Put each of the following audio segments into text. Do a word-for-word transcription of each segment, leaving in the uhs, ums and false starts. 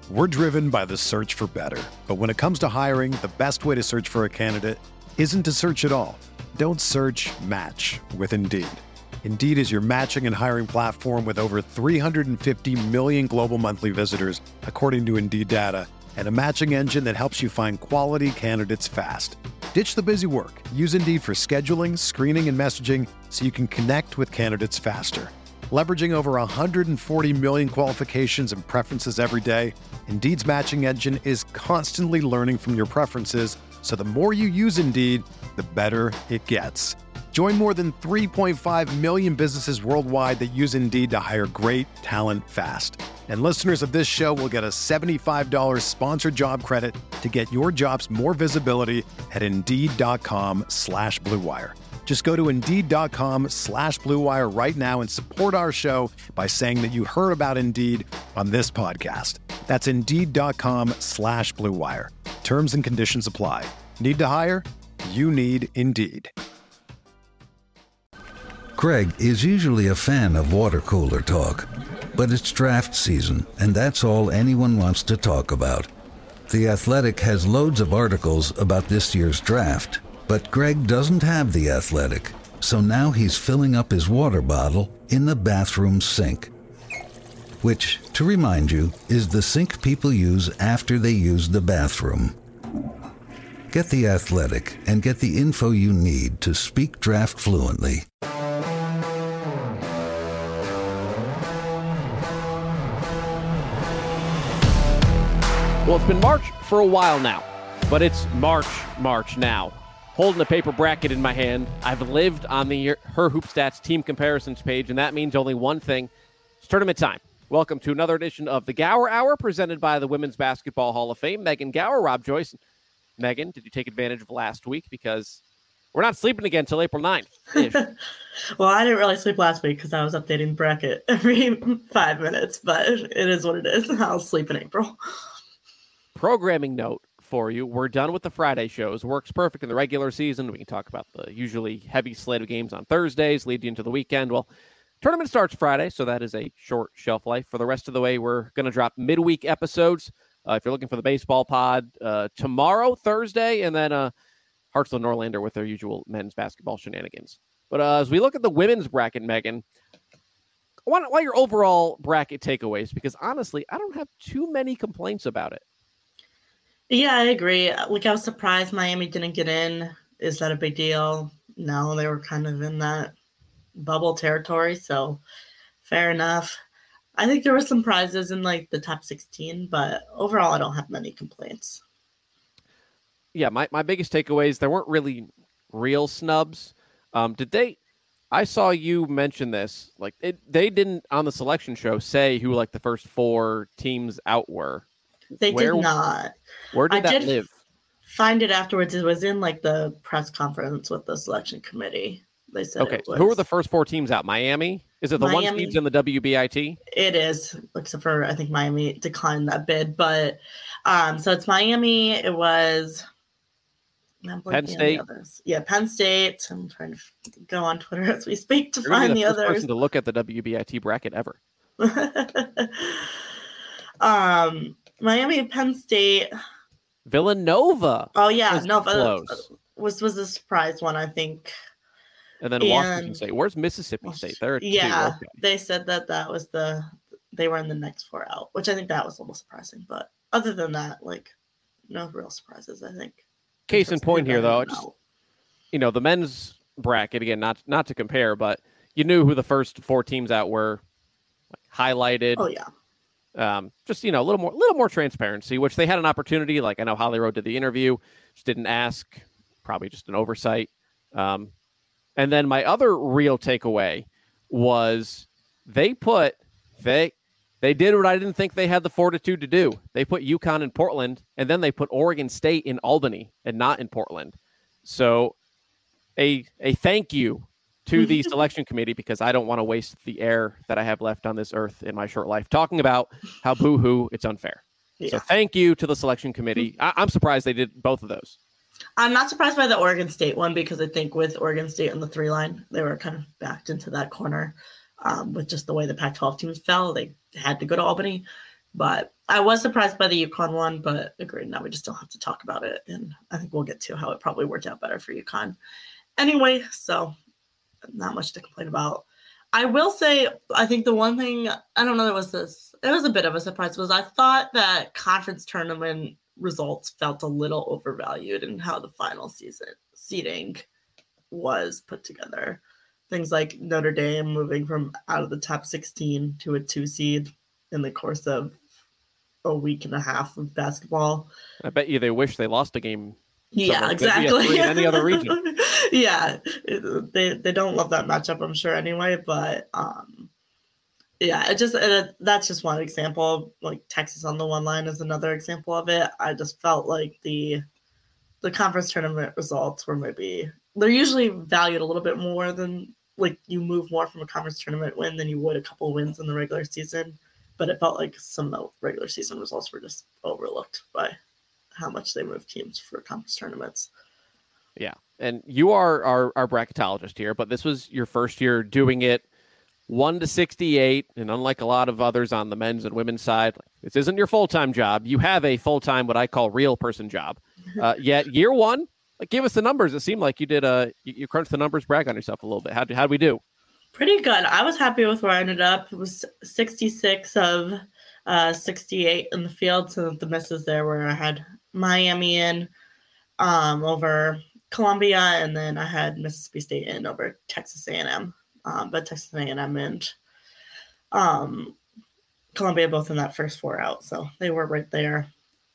We're driven by the search for better. But when it comes to hiring, the best way to search for a candidate isn't to search at all. Don't search, match with Indeed. Indeed is your matching and hiring platform with over three hundred fifty million global monthly visitors, according to Indeed data, and a matching engine that helps you find quality candidates fast. Ditch the busy work. Use Indeed for scheduling, screening, and messaging so you can connect with candidates faster. Leveraging over one hundred forty million qualifications and preferences every day, Indeed's matching engine is constantly learning from your preferences, so the more you use Indeed, the better it gets. Join more than three point five million businesses worldwide that use Indeed to hire great talent fast. And listeners of this show will get a seventy-five dollars sponsored job credit to get your jobs more visibility at Indeed.com slash Blue Wire. Just go to Indeed.com slash Blue Wire right now and support our show by saying that you heard about Indeed on this podcast. That's Indeed.com slash Blue Wire. Terms and conditions apply. Need to hire? You need Indeed. Greg is usually a fan of water cooler talk, but it's draft season, and that's all anyone wants to talk about. The Athletic has loads of articles about this year's draft, but Greg doesn't have The Athletic, so now he's filling up his water bottle in the bathroom sink. Which, to remind you, is the sink people use after they use the bathroom. Get The Athletic and get the info you need to speak draft fluently. Well, it's been March for a while now, but it's March, March now. Holding a paper bracket in my hand, I've lived on the Her Hoop Stats team comparisons page, and that means only one thing. It's tournament time. Welcome to another edition of the Gower Hour, presented by the Women's Basketball Hall of Fame. Megan Gower, Rob Joyce. Megan, did you take advantage of last week? Because we're not sleeping again until April ninth. Well, I didn't really sleep last week because I was updating the bracket every five minutes, but it is what it is. I'll sleep in April. Programming note for you. We're done with the Friday shows. Works perfect in the regular season. We can talk about the usually heavy slate of games on Thursdays, lead you into the weekend. Well, tournament starts Friday, so that is a short shelf life. For the rest of the way, we're going to drop midweek episodes. Uh, if you're looking for the baseball pod, uh, tomorrow, Thursday, and then uh, Hartsel and Norlander with their usual men's basketball shenanigans. But uh, as we look at the women's bracket, Megan, I want, I want your overall bracket takeaways, because honestly, I don't have too many complaints about it. Yeah, I agree. Like, I was surprised Miami didn't get in. Is that a big deal? No, they were kind of in that bubble territory, so fair enough. I think there were some prizes in, like, the top sixteen, but overall I don't have many complaints. Yeah, my, my biggest takeaways, there weren't really real snubs. Um, did they – I saw you mention this. Like, it, they didn't, on the selection show, say who, like, the first four teams out were. They where, did not. Where did I that did live? Find it afterwards. It was in like the press conference with the selection committee. They said okay. it was. Who were the first four teams out? Miami? Is it the Miami, one seeds in the W B I T? It is, except for I think Miami declined that bid. But um, so it's Miami. It was Penn State. Yeah, Penn State. I'm trying to go on Twitter as we speak to You're find the, the first others. Person to look at the W B I T bracket ever. um. Miami, Penn State, Villanova. Oh yeah, no, close. was was a surprise one, I think. And then and, Washington State. Where's Mississippi State? There, yeah, okay. They said that that was the they were in the next four out, which I think that was a little surprising. But other than that, like, no real surprises. I think. Case in point here, though, just, you know, the men's bracket again. Not not to compare, but you knew who the first four teams out were, like, highlighted. Oh yeah. Um, just, you know, a little more, little more transparency, which they had an opportunity. Like, I know Holly Rowe did the interview, just didn't ask, probably just an oversight. Um, and then my other real takeaway was they put, they, they did what I didn't think they had the fortitude to do. They put UConn in Portland, and then they put Oregon State in Albany and not in Portland. So a, a thank you to the selection committee, because I don't want to waste the air that I have left on this earth in my short life talking about how boo-hoo, it's unfair. Yeah. So thank you to the selection committee. I- I'm surprised they did both of those. I'm not surprised by the Oregon State one, because I think with Oregon State on the three line, they were kind of backed into that corner um, with just the way the Pac twelve teams fell. They had to go to Albany. But I was surprised by the UConn one, but agreed. Now we just don't have to talk about it. And I think we'll get to how it probably worked out better for UConn. Anyway, so not much to complain about. I will say, I think the one thing, I don't know, there was this, it was a bit of a surprise, was I thought that conference tournament results felt a little overvalued in how the final season seeding was put together. Things like Notre Dame moving from out of the top sixteen to a two seed in the course of a week and a half of basketball. I bet you they wish they lost a game. Yeah, exactly. In any other region. Yeah, they they don't love that matchup, I'm sure, anyway. But um, yeah, it just it, that's just one example. Like Texas on the one line is another example of it. I just felt like the the conference tournament results were maybe they're usually valued a little bit more than like you move more from a conference tournament win than you would a couple wins in the regular season. But it felt like some of the regular season results were just overlooked by how much they move teams for conference tournaments. Yeah. And you are our, our bracketologist here, but this was your first year doing it one to sixty-eight. And unlike a lot of others on the men's and women's side, this isn't your full-time job. You have a full-time, what I call real person job. Uh, yet year one, like, give us the numbers. It seemed like you did a, you, you crunched the numbers, brag on yourself a little bit. How did how we do? Pretty good. I was happy with where I ended up. It was sixty-six of uh, sixty-eight in the field. So the misses there where I had Miami in um, over Columbia, and then I had Mississippi State in over Texas A and M. Um, but Texas A and M and um, Columbia both in that first four out. So they were right there.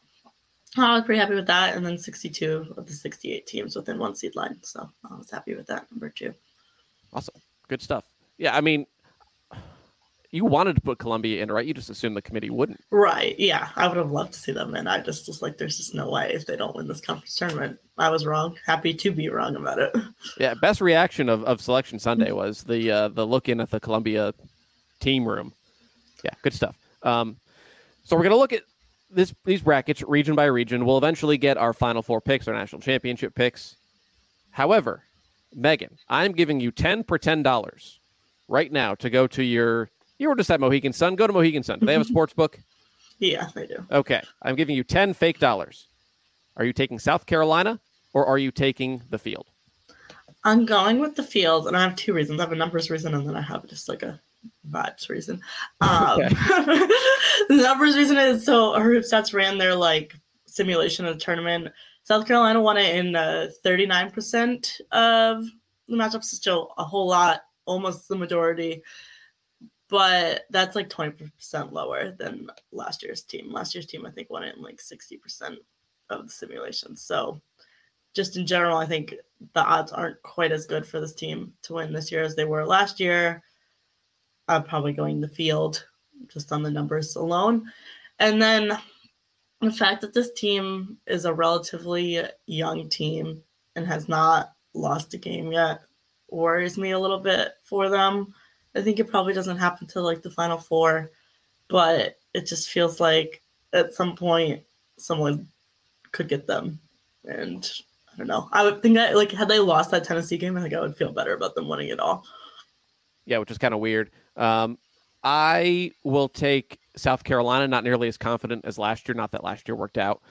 I was pretty happy with that. And then sixty-two of the sixty-eight teams within one seed line. So I was happy with that number too. Awesome. Good stuff. Yeah, I mean, you wanted to put Columbia in, right? You just assumed the committee wouldn't. Right. Yeah. I would have loved to see them in. I just was like, there's just no way if they don't win this conference tournament. I was wrong. Happy to be wrong about it. Yeah. Best reaction of, of Selection Sunday was the uh, the look in at the Columbia team room. Yeah. Good stuff. Um, so we're going to look at this these brackets region by region. We'll eventually get our Final Four picks, our national championship picks. However, Megan, I'm giving you ten for ten dollars right now to go to your, you were just at Mohegan Sun. Go to Mohegan Sun. Do they have a sports book? Yeah, they do. Okay. I'm giving you ten fake dollars. Are you taking South Carolina or are you taking the field? I'm going with the field, and I have two reasons. I have a numbers reason, and then I have just like a vibes reason. Um, Okay. The numbers reason is so HoopStats ran their like simulation of the tournament. South Carolina won it in uh, thirty-nine percent of the matchups, still a whole lot, almost the majority. But that's like twenty percent lower than last year's team. Last year's team, I think, won it in like sixty percent of the simulations. So just in general, I think the odds aren't quite as good for this team to win this year as they were last year. I'm probably going the field just on the numbers alone. And then the fact that this team is a relatively young team and has not lost a game yet worries me a little bit for them. I think it probably doesn't happen till like the Final Four, but it just feels like at some point someone could get them. And I don't know. I would think that like had they lost that Tennessee game, I think I would feel better about them winning it all. Yeah, which is kind of weird. Um, I will take South Carolina, not nearly as confident as last year. Not that last year worked out.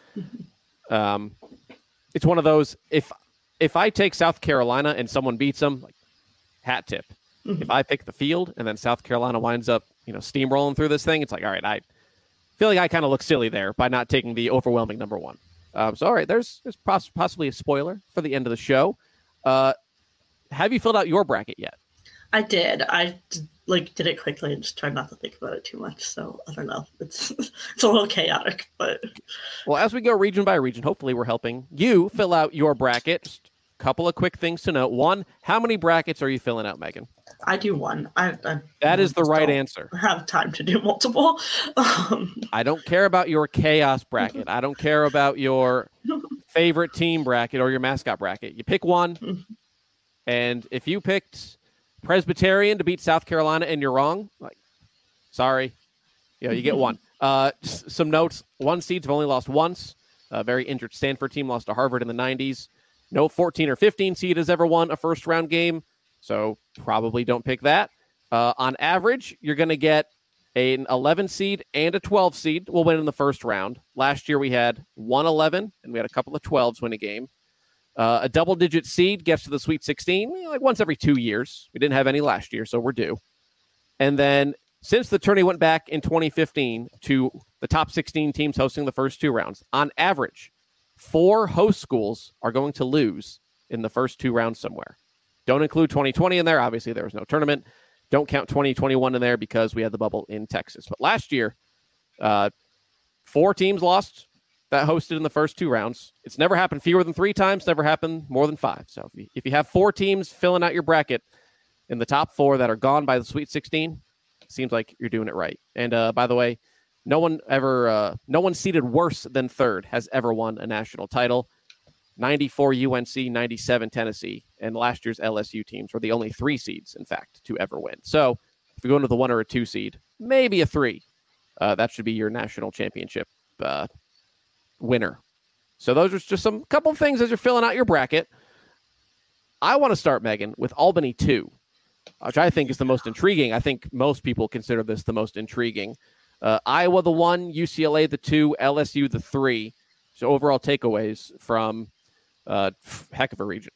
Um, it's one of those, if if I take South Carolina and someone beats them, like, hat tip. Mm-hmm. If I pick the field and then South Carolina winds up, you know, steamrolling through this thing, it's like, all right, I feel like I kind of look silly there by not taking the overwhelming number one. Um, so, all right, there's, there's poss- possibly a spoiler for the end of the show. Uh, have you filled out your bracket yet? I did. I did, like did it quickly and just tried not to think about it too much. So I don't know. It's it's a little chaotic, but well, as we go region by region, hopefully we're helping you fill out your bracket. Just a couple of quick things to note. One, how many brackets are you filling out, Megan? I do one. I, I that is the right don't answer. Have time to do multiple. Um, I don't care about your chaos bracket. I don't care about your favorite team bracket or your mascot bracket. You pick one, and if you picked Presbyterian to beat South Carolina and you're wrong, like, sorry, you know, you get one. Uh, s- some notes: one seeds have only lost once. A very injured Stanford team lost to Harvard in the nineties. No fourteen or fifteen seed has ever won a first round game, so probably don't pick that. Uh, on average, you're going to get an eleven seed and a twelve seed will win in the first round. Last year we had one eleven and we had a couple of twelves win a game. Uh, a double-digit seed gets to the Sweet sixteen like once every two years. We didn't have any last year, so we're due. And then since the tourney went back in twenty fifteen to the top sixteen teams hosting the first two rounds, on average, four host schools are going to lose in the first two rounds somewhere. Don't include twenty twenty in there. Obviously, there was no tournament. Don't count twenty twenty-one in there because we had the bubble in Texas. But last year, uh, four teams lost that hosted in the first two rounds. It's never happened fewer than three times, never happened more than five. So if you, if you have four teams filling out your bracket in the top four that are gone by the Sweet sixteen, seems like you're doing it right. And uh, by the way, no one ever, uh, no one seated worse than third has ever won a national title. ninety-four U N C, ninety-seven Tennessee, and last year's L S U teams were the only three seeds, in fact, to ever win. So if you go into the one or a two seed, maybe a three, uh, that should be your national championship uh, winner. So those are just some couple things as you're filling out your bracket. I want to start, Megan, with Albany two, which I think is the most intriguing. I think most people consider this the most intriguing. Uh, Iowa the one, U C L A the two, L S U the three. So overall takeaways from uh, heck of a region.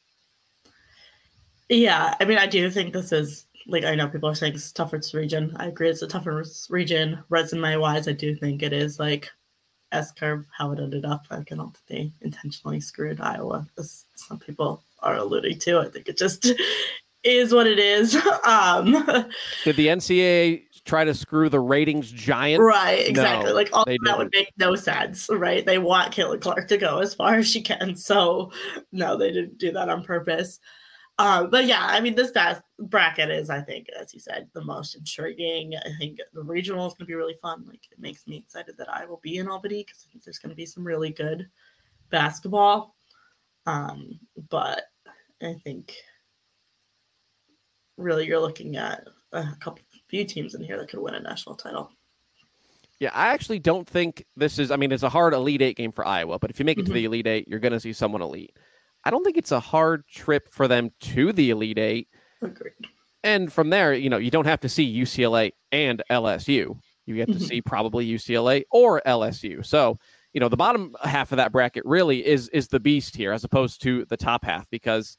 Yeah, I mean, I do think this is, like, I know people are saying it's the toughest region. I agree it's the toughest region. Resume-wise, I do think it is, like, S-curve, how it ended up. Like, I don't think they intentionally screwed Iowa, as some people are alluding to. I think it just is what it is. Um, Did the N C double A try to screw the ratings giant? Right, exactly. No, like, all that didn't. would make no sense, right? They want Caitlin Clark to go as far as she can. So, no, they didn't do that on purpose. Um, but yeah, I mean, this bas- bracket is, I think, as you said, the most intriguing. I think the regional is going to be really fun. Like, it makes me excited that I will be in Albany because I think there's going to be some really good basketball. Um, but I think really you're looking at a couple, few teams in here that could win a national title. Yeah, I actually don't think this is, I mean, it's a hard Elite Eight game for Iowa, but if you make it mm-hmm. to the Elite Eight, you're going to see someone elite. I don't think it's a hard trip for them to the Elite Eight. Agreed. And from there, you know, you don't have to see U C L A and L S U. You get to mm-hmm. see probably U C L A or L S U. So, you know, the bottom half of that bracket really is is the beast here as opposed to the top half because,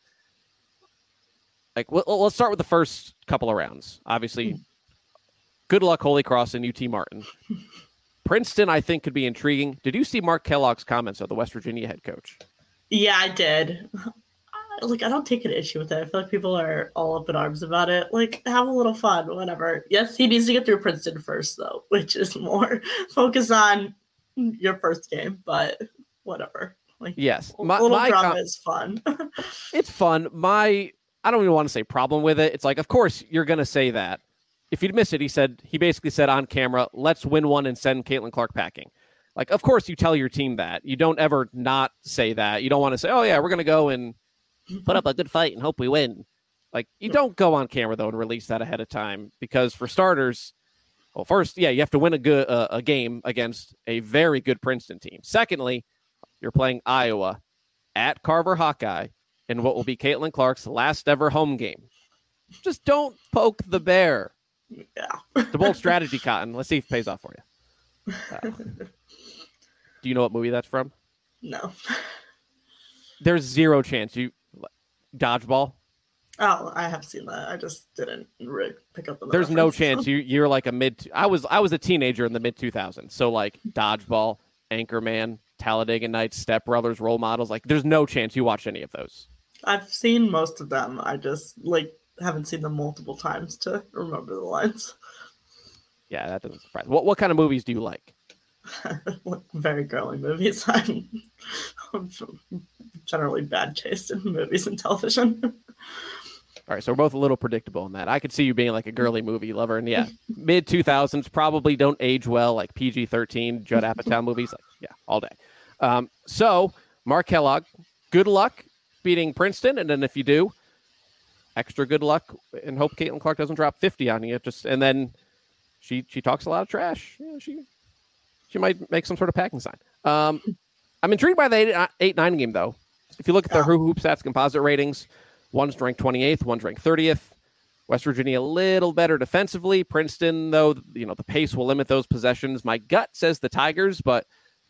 like, well, let's start with the first couple of rounds. Obviously, mm-hmm. good luck, Holy Cross and U T Martin. Princeton, I think, could be intriguing. Did you see Mark Kellogg's comments of the West Virginia head coach? Yeah, I did. Like, I don't take an issue with it. I feel like people are all up in arms about it. Like, have a little fun, whatever. Yes, he needs to get through Princeton first, though, which is more focus on your first game, but whatever. Like, yes. My, a little my drama com- is fun. It's fun. My, I don't even want to say problem with it. It's like, of course, you're going to say that. If you'd miss it, he said, he basically said on camera, let's win one and send Caitlin Clark packing. Like, of course, you tell your team that. You don't ever not say that. You don't want to say, oh, yeah, we're going to go and put up a good fight and hope we win. Like, you don't go on camera, though, and release that ahead of time. Because for starters, well, first, yeah, you have to win a good uh, a game against a very good Princeton team. Secondly, you're playing Iowa at Carver Hawkeye in what will be Caitlin Clark's last ever home game. Just don't poke the bear. Yeah. It's a bold strategy, Cotton. Let's see if it pays off for you. Uh, do you know what movie that's from? No. There's zero chance you Dodgeball. Oh, I have seen that. I just didn't really pick up on the There's reference. no chance you you're like a mid. I was I was a teenager in the mid two thousands. So like Dodgeball, Anchorman, Talladega Nights, Step Brothers, Role Models. Like there's no chance you watch any of those. I've seen most of them. I just like haven't seen them multiple times to remember the lines. Yeah, that doesn't surprise me. What what kind of movies do you like? Very girly movies. I'm, I'm generally bad taste in movies and television. All right, so we're both a little predictable in that. I could see you being like a girly movie lover, and yeah, mid two thousands probably don't age well, like P G thirteen, Judd Apatow movies. Like, yeah, all day. Um, so, Mark Kellogg, good luck beating Princeton, and then if you do, extra good luck, and hope Caitlin Clark doesn't drop fifty on you. Just and then she she talks a lot of trash. Yeah, she. She might make some sort of packing sign. Um, I'm intrigued by the eight nine game, though. If you look at the Hoop Stats composite ratings, one's ranked twenty-eighth, one's ranked thirtieth. West Virginia a little better defensively. Princeton, though, you know, the pace will limit those possessions. My gut says the Tigers, but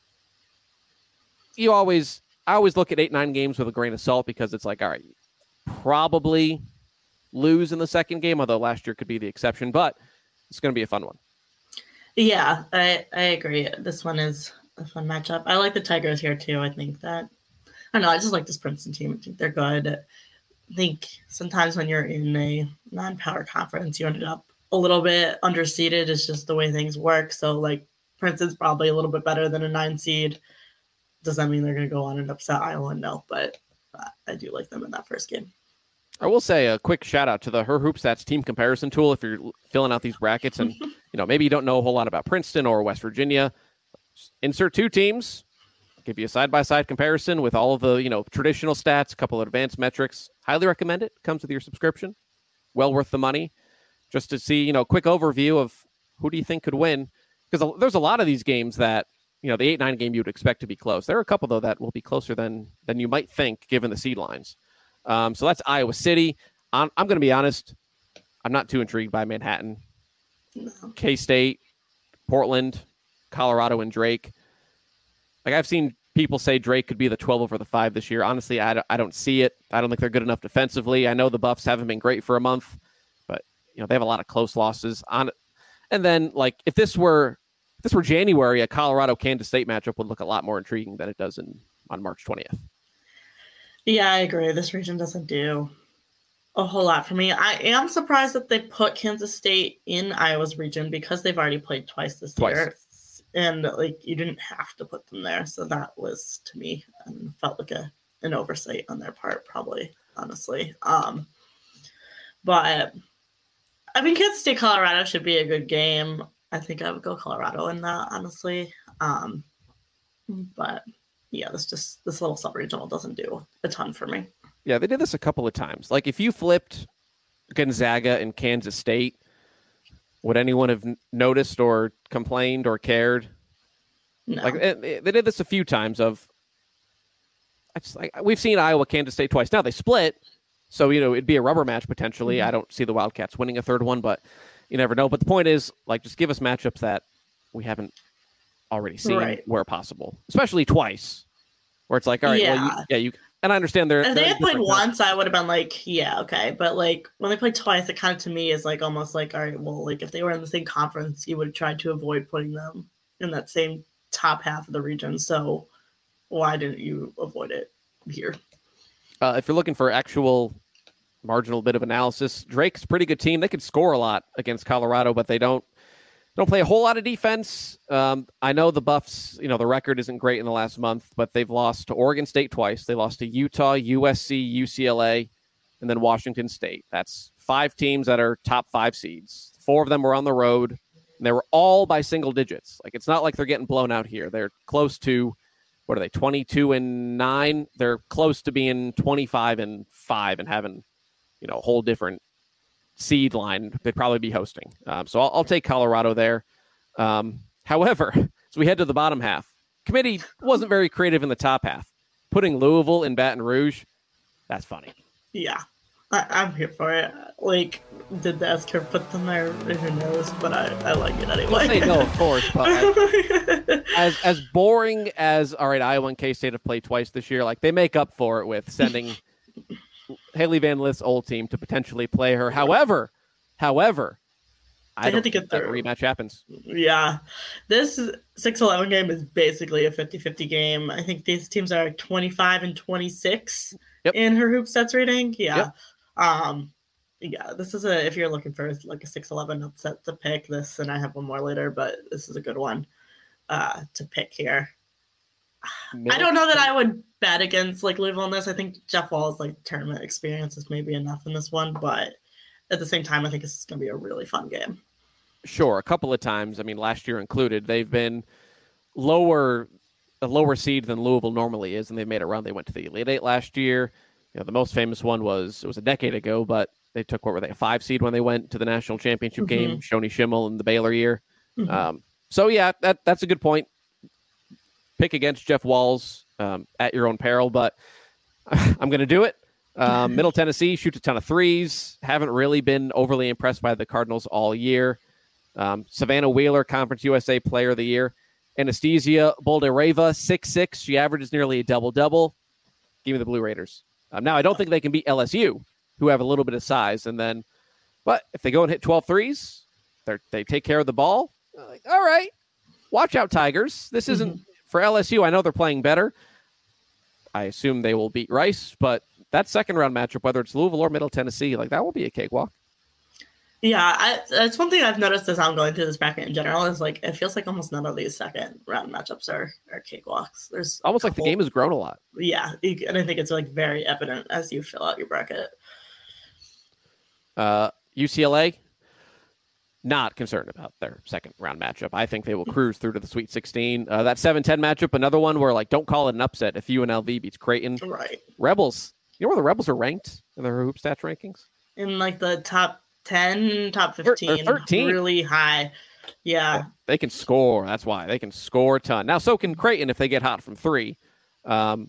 you always, I always look at eight, nine games with a grain of salt because it's like, all right, probably lose in the second game, although last year could be the exception, but it's going to be a fun one. Yeah, I, I agree. This one is a fun matchup. I like the Tigers here too. I think that, I don't know, I just like this Princeton team. I think they're good. I think sometimes when you're in a non-power conference, you ended up a little bit underseeded. It's just the way things work. So like Princeton's probably a little bit better than a nine seed. Does that mean they're going to go on and upset Iowa? No, but uh, I do like them in that first game. I will say a quick shout out to the Her Hoop Stats team comparison tool. If you're filling out these brackets and, you know, maybe you don't know a whole lot about Princeton or West Virginia, insert two teams, give you a side-by-side comparison with all of the, you know, traditional stats, a couple of advanced metrics. Highly recommend it. Comes with your subscription. Well worth the money. Just to see, you know, quick overview of who do you think could win. Because there's a lot of these games that, you know, the eight nine game you would expect to be close. There are a couple, though, that will be closer than than you might think, given the seed lines. Um, so that's Iowa City. I'm, I'm going to be honest. I'm not too intrigued by Manhattan. No. K-State, Portland, Colorado, and Drake. Like, I've seen people say Drake could be the twelve over the five this year. Honestly, I don't, I don't see it. I don't think they're good enough defensively. I know the Buffs haven't been great for a month, but, you know, they have a lot of close losses on it. And then, like, if this were if this were January, a Colorado-Kansas State matchup would look a lot more intriguing than it does in on March twentieth. Yeah, I agree. This region doesn't do a whole lot for me. I am surprised that they put Kansas State in Iowa's region because they've already played twice this Twice. year. And, like, you didn't have to put them there. So that was, to me, um, felt like a an oversight on their part, probably, honestly. Um, but, I mean, Kansas State, Colorado should be a good game. I think I would go Colorado in that, honestly. Um, but... Yeah, this just this little sub-regional doesn't do a ton for me. Yeah, they did this a couple of times. Like, if you flipped Gonzaga and Kansas State, would anyone have noticed or complained or cared? No. Like, it, it, they did this a few times. Of, I just, like, we've seen Iowa, Kansas State twice. Now they split, so you know it'd be a rubber match potentially. Mm-hmm. I don't see the Wildcats winning a third one, but you never know. But the point is, like, just give us matchups that we haven't already seen right. where possible, especially twice, where it's like, all right, yeah, well, you, yeah, you. And I understand they're. If they're they had played different once, I would have been like, yeah, okay. But like when they played twice, it kind of to me is like almost like, all right, well, like if they were in the same conference, you would have tried to avoid putting them in that same top half of the region. So why didn't you avoid it here? Uh, if you're looking for actual marginal bit of analysis, Drake's a pretty good team. They could score a lot against Colorado, but they don't. Don't play a whole lot of defense. Um, I know the Buffs, you know, the record isn't great in the last month, but they've lost to Oregon State twice. They lost to Utah, U S C, U C L A, and then Washington State. That's five teams that are top five seeds. Four of them were on the road, and they were all by single digits. Like, it's not like they're getting blown out here. They're close to, what are they, twenty-two and nine? They're close to being twenty-five and five and having, you know, a whole different seed line they'd probably be hosting. Um, so I'll, I'll take Colorado there. Um, however, as we head to the bottom half, committee wasn't very creative in the top half. Putting Louisville in Baton Rouge, that's funny. Yeah, I, I'm here for it. Like, did the S-curve put them there? Who knows? But I, I like it anyway. We'll say no, of course. But I, as as boring as, all right, Iowa and K-State have played twice this year, like they make up for it with sending Haley Van Lith's old team to potentially play her. However, however, I don't think that rematch happens. Yeah. This six eleven game is basically a fifty-fifty game. I think these teams are twenty-five and twenty-six yep. in her hoop stats rating. Yeah. Yep. Um, yeah, this is a, if you're looking for like a six eleven upset to pick this, and I have one more later, but this is a good one uh, to pick here. I don't know that I would bet against like Louisville in this. I think Jeff Wall's like tournament experience is maybe enough in this one, but at the same time, I think it's going to be a really fun game. Sure, a couple of times. I mean, last year included, they've been lower, a lower seed than Louisville normally is, and they've made a run. They went to the Elite Eight last year. You know, the most famous one was it was a decade ago, but they took what were they a five seed when they went to the national championship mm-hmm. game, Shoni Schimmel in the Baylor year. Mm-hmm. Um, so yeah, that that's a good point. Pick against Jeff Walls um, at your own peril, but I'm going to do it. Um, Middle Tennessee shoots a ton of threes. Haven't really been overly impressed by the Cardinals all year. Um, Savannah Wheeler, Conference U S A Player of the Year. Anastasia Boldereva, six six. She averages nearly a double-double. Give me the Blue Raiders. Um, now, I don't think they can beat L S U, who have a little bit of size. And then, but if they go and hit twelve threes, they take care of the ball. Like, all right, watch out, Tigers. This isn't mm-hmm. for L S U. I know they're playing better. I assume they will beat Rice, but that second round matchup, whether it's Louisville or Middle Tennessee, like that will be a cakewalk. Yeah, I, that's one thing I've noticed as I'm going through this bracket in general is like it feels like almost none of these second round matchups are are cakewalks. There's almost like the game has grown a lot. Yeah, and I think it's like very evident as you fill out your bracket. Uh, U C L A, not concerned about their second round matchup. I think they will cruise through to the Sweet sixteen. Uh, that seven ten matchup, another one where like don't call it an upset if U N L V beats Creighton. Right. Rebels, you know where the Rebels are ranked in their hoop stats rankings? In like the top ten, top fifteen, thirteen. Really high. Yeah. They can score. That's why. They can score a ton. Now, so can Creighton if they get hot from three. Um,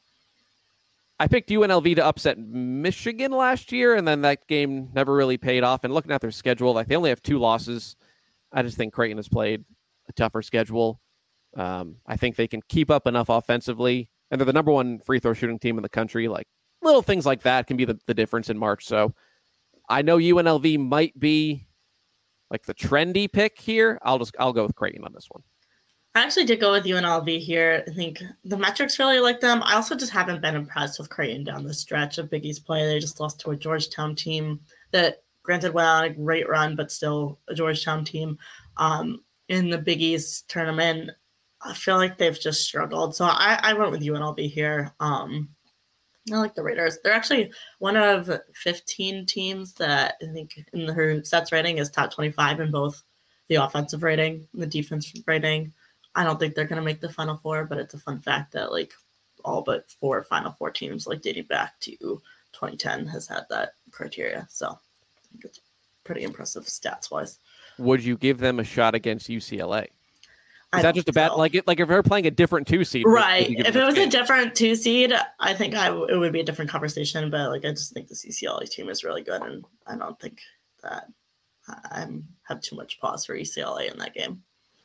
I picked U N L V to upset Michigan last year, and then that game never really paid off. And looking at their schedule, like they only have two losses. I just think Creighton has played a tougher schedule. Um, I think they can keep up enough offensively, and they're the number one free throw shooting team in the country. Like little things like that can be the, the difference in March. So I know U N L V might be like the trendy pick here. I'll just I'll go with Creighton on this one. I actually did go with U N L V here. I think the metrics really like them. I also just haven't been impressed with Creighton down the stretch of Big East play. They just lost to a Georgetown team that, granted, went on a great run, but still a Georgetown team um, in the Big East tournament. I feel like they've just struggled. So I, I went with U N L V here. Um, I like the Raiders. They're actually one of fifteen teams that I think in her stats rating is top twenty-five in both the offensive rating and the defensive rating. I don't think they're going to make the Final Four, but it's a fun fact that like all but four Final Four teams, like dating back to twenty ten, has had that criteria. So I think it's pretty impressive stats wise. Would you give them a shot against U C L A? Is I that just a bad, so. like it, like if they're playing a different two seed, right? If it was a different two seed, I think I w- it would be a different conversation. But like, I just think the U C L A team is really good, and I don't think that I have too much pause for U C L A in that game.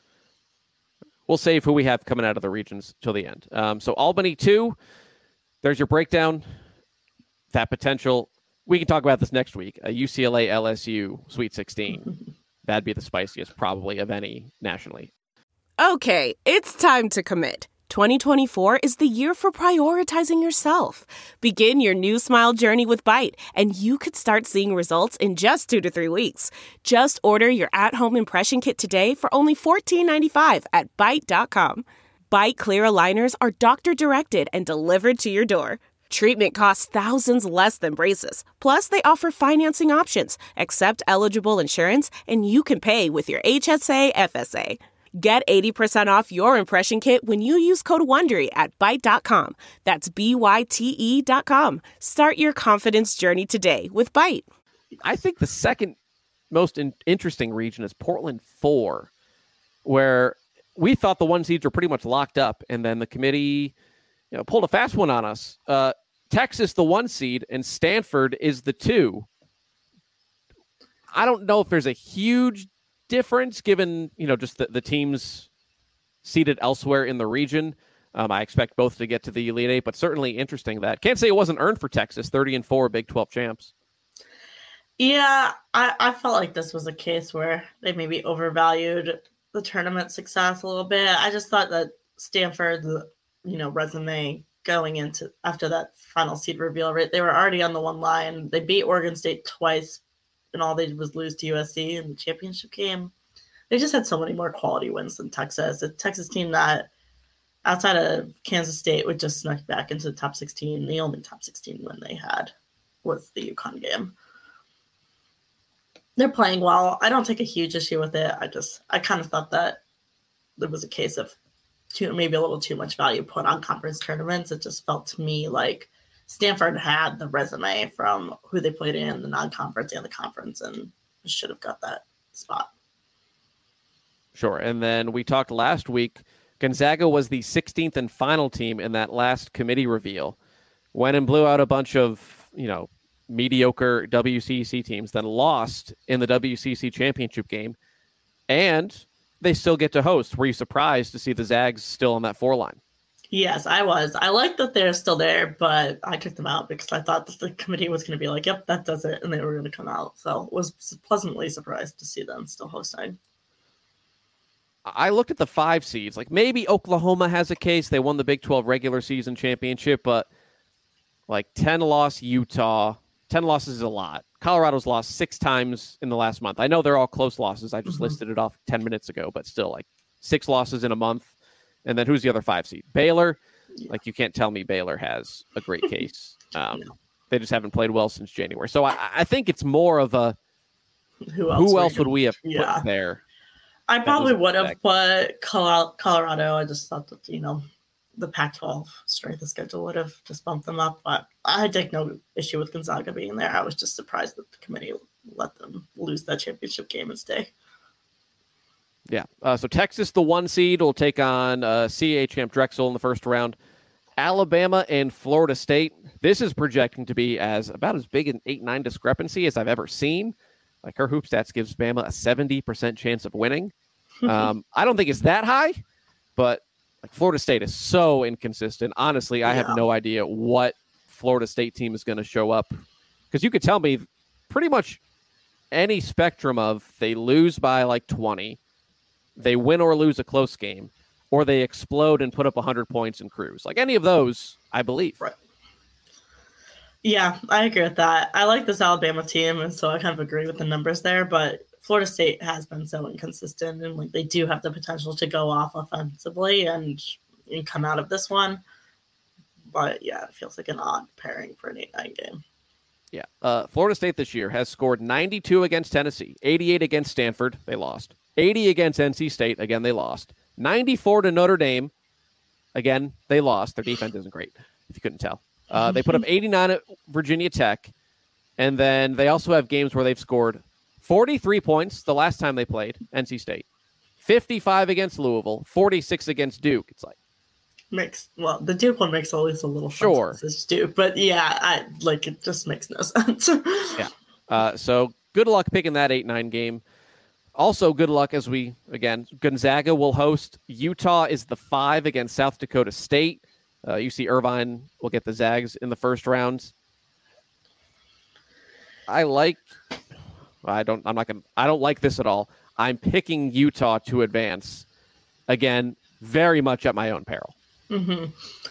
We'll save who we have coming out of the regions till the end. Um, so Albany two, there's your breakdown. That potential, we can talk about this next week. A U C L A L S U Sweet sixteen. That'd be the spiciest probably of any nationally. Okay, it's time to commit. twenty twenty-four is the year for prioritizing yourself. Begin your new smile journey with Byte, and you could start seeing results in just two to three weeks. Just order your at-home impression kit today for only fourteen ninety-five at byte dot com. Byte clear aligners are doctor-directed and delivered to your door. Treatment costs thousands less than braces. Plus, they offer financing options, accept eligible insurance, and you can pay with your H S A F S A. Get eighty percent off your impression kit when you use code WONDERY at byte dot com. That's B Y T E dot com. Start your confidence journey today with Byte. I think the second most in- interesting region is Portland four, where we thought the one seeds were pretty much locked up, and then the committee you know, pulled a fast one on us. Uh, Texas, the one seed, and Stanford is the two. I don't know if there's a huge difference given, you know, just the, the teams seated elsewhere in the region. Um, I expect both to get to the Elite Eight, but certainly interesting that. Can't say it wasn't earned for Texas, thirty and four Big twelve champs. Yeah, I, I felt like this was a case where they maybe overvalued the tournament success a little bit. I just thought that Stanford's, you know, resume going into after that final seed reveal, right? They were already on the one line. They beat Oregon State twice, and all they did was lose to U S C in the championship game. They just had so many more quality wins than Texas. A Texas team that, outside of Kansas State, would just snuck back into the top sixteen. The only top sixteen win they had was the UConn game. They're playing well. I don't take a huge issue with it. I just, I kind of thought that there was a case of too, maybe a little too much value put on conference tournaments. It just felt to me like Stanford had the resume from who they played in, the non-conference and the conference, and should have got that spot. Sure. And then we talked last week, Gonzaga was the sixteenth and final team in that last committee reveal. Went and blew out a bunch of you know, mediocre W C C teams, then lost in the W C C championship game, and they still get to host. Were you surprised to see the Zags still on that four line? Yes, I was. I like that they're still there, but I took them out because I thought that the committee was going to be like, yep, that does it, and they were going to come out. So I was pleasantly surprised to see them still hosting. I looked at the five seeds. Like, maybe Oklahoma has a case. They won the Big twelve regular season championship, but like ten-loss Utah, ten losses is a lot. Colorado's lost six times in the last month. I know they're all close losses. I just mm-hmm. listed it off ten minutes ago, but still, like, six losses in a month. And then who's the other five seed? Baylor. Yeah. Like, you can't tell me Baylor has a great case. Um, no. They just haven't played well since January. So I, I think it's more of a who else, who else would we have yeah. put there? I probably would have put Colorado. I just thought that, you know, the Pac twelve strength of schedule would have just bumped them up. But I take no issue with Gonzaga being there. I was just surprised that the committee let them lose that championship game and stay. Yeah. Uh, so Texas, the one seed, will take on uh, C A A champ Drexel in the first round. Alabama and Florida State. This is projecting to be as about as big an eight nine discrepancy as I've ever seen. Like, her hoop stats gives Bama a seventy percent chance of winning. Um, I don't think it's that high, but like, Florida State is so inconsistent. Honestly, I yeah. have no idea what Florida State team is going to show up, because you could tell me pretty much any spectrum of they lose by like twenty, they win or lose a close game, or they explode and put up one hundred points and cruise. Like, any of those, I believe. Right. Yeah, I agree with that. I like this Alabama team, and so I kind of agree with the numbers there, but Florida State has been so inconsistent, and like they do have the potential to go off offensively and, and come out of this one. But yeah, it feels like an odd pairing for an eight nine game. Yeah. Uh, Florida State this year has scored ninety-two against Tennessee, eighty-eight against Stanford, they lost. eighty against N C State, again, they lost. ninety-four to Notre Dame, again, they lost. Their defense isn't great, if you couldn't tell. Uh, they put up eighty-nine at Virginia Tech, and then they also have games where they've scored forty-three points the last time they played, N C State, fifty-five against Louisville, forty-six against Duke. It's like, makes well, the Duke one makes always a little sure, sense, Duke, but yeah, I like it just makes no sense. yeah. Uh, so good luck picking that eight nine game. Also, good luck as we again Gonzaga will host Utah is the five against South Dakota State. Uh, U C Irvine will get the Zags in the first round. I like. I don't. I'm not gonna. I don't like this at all. I'm picking Utah to advance. Again, very much at my own peril. Mm-hmm.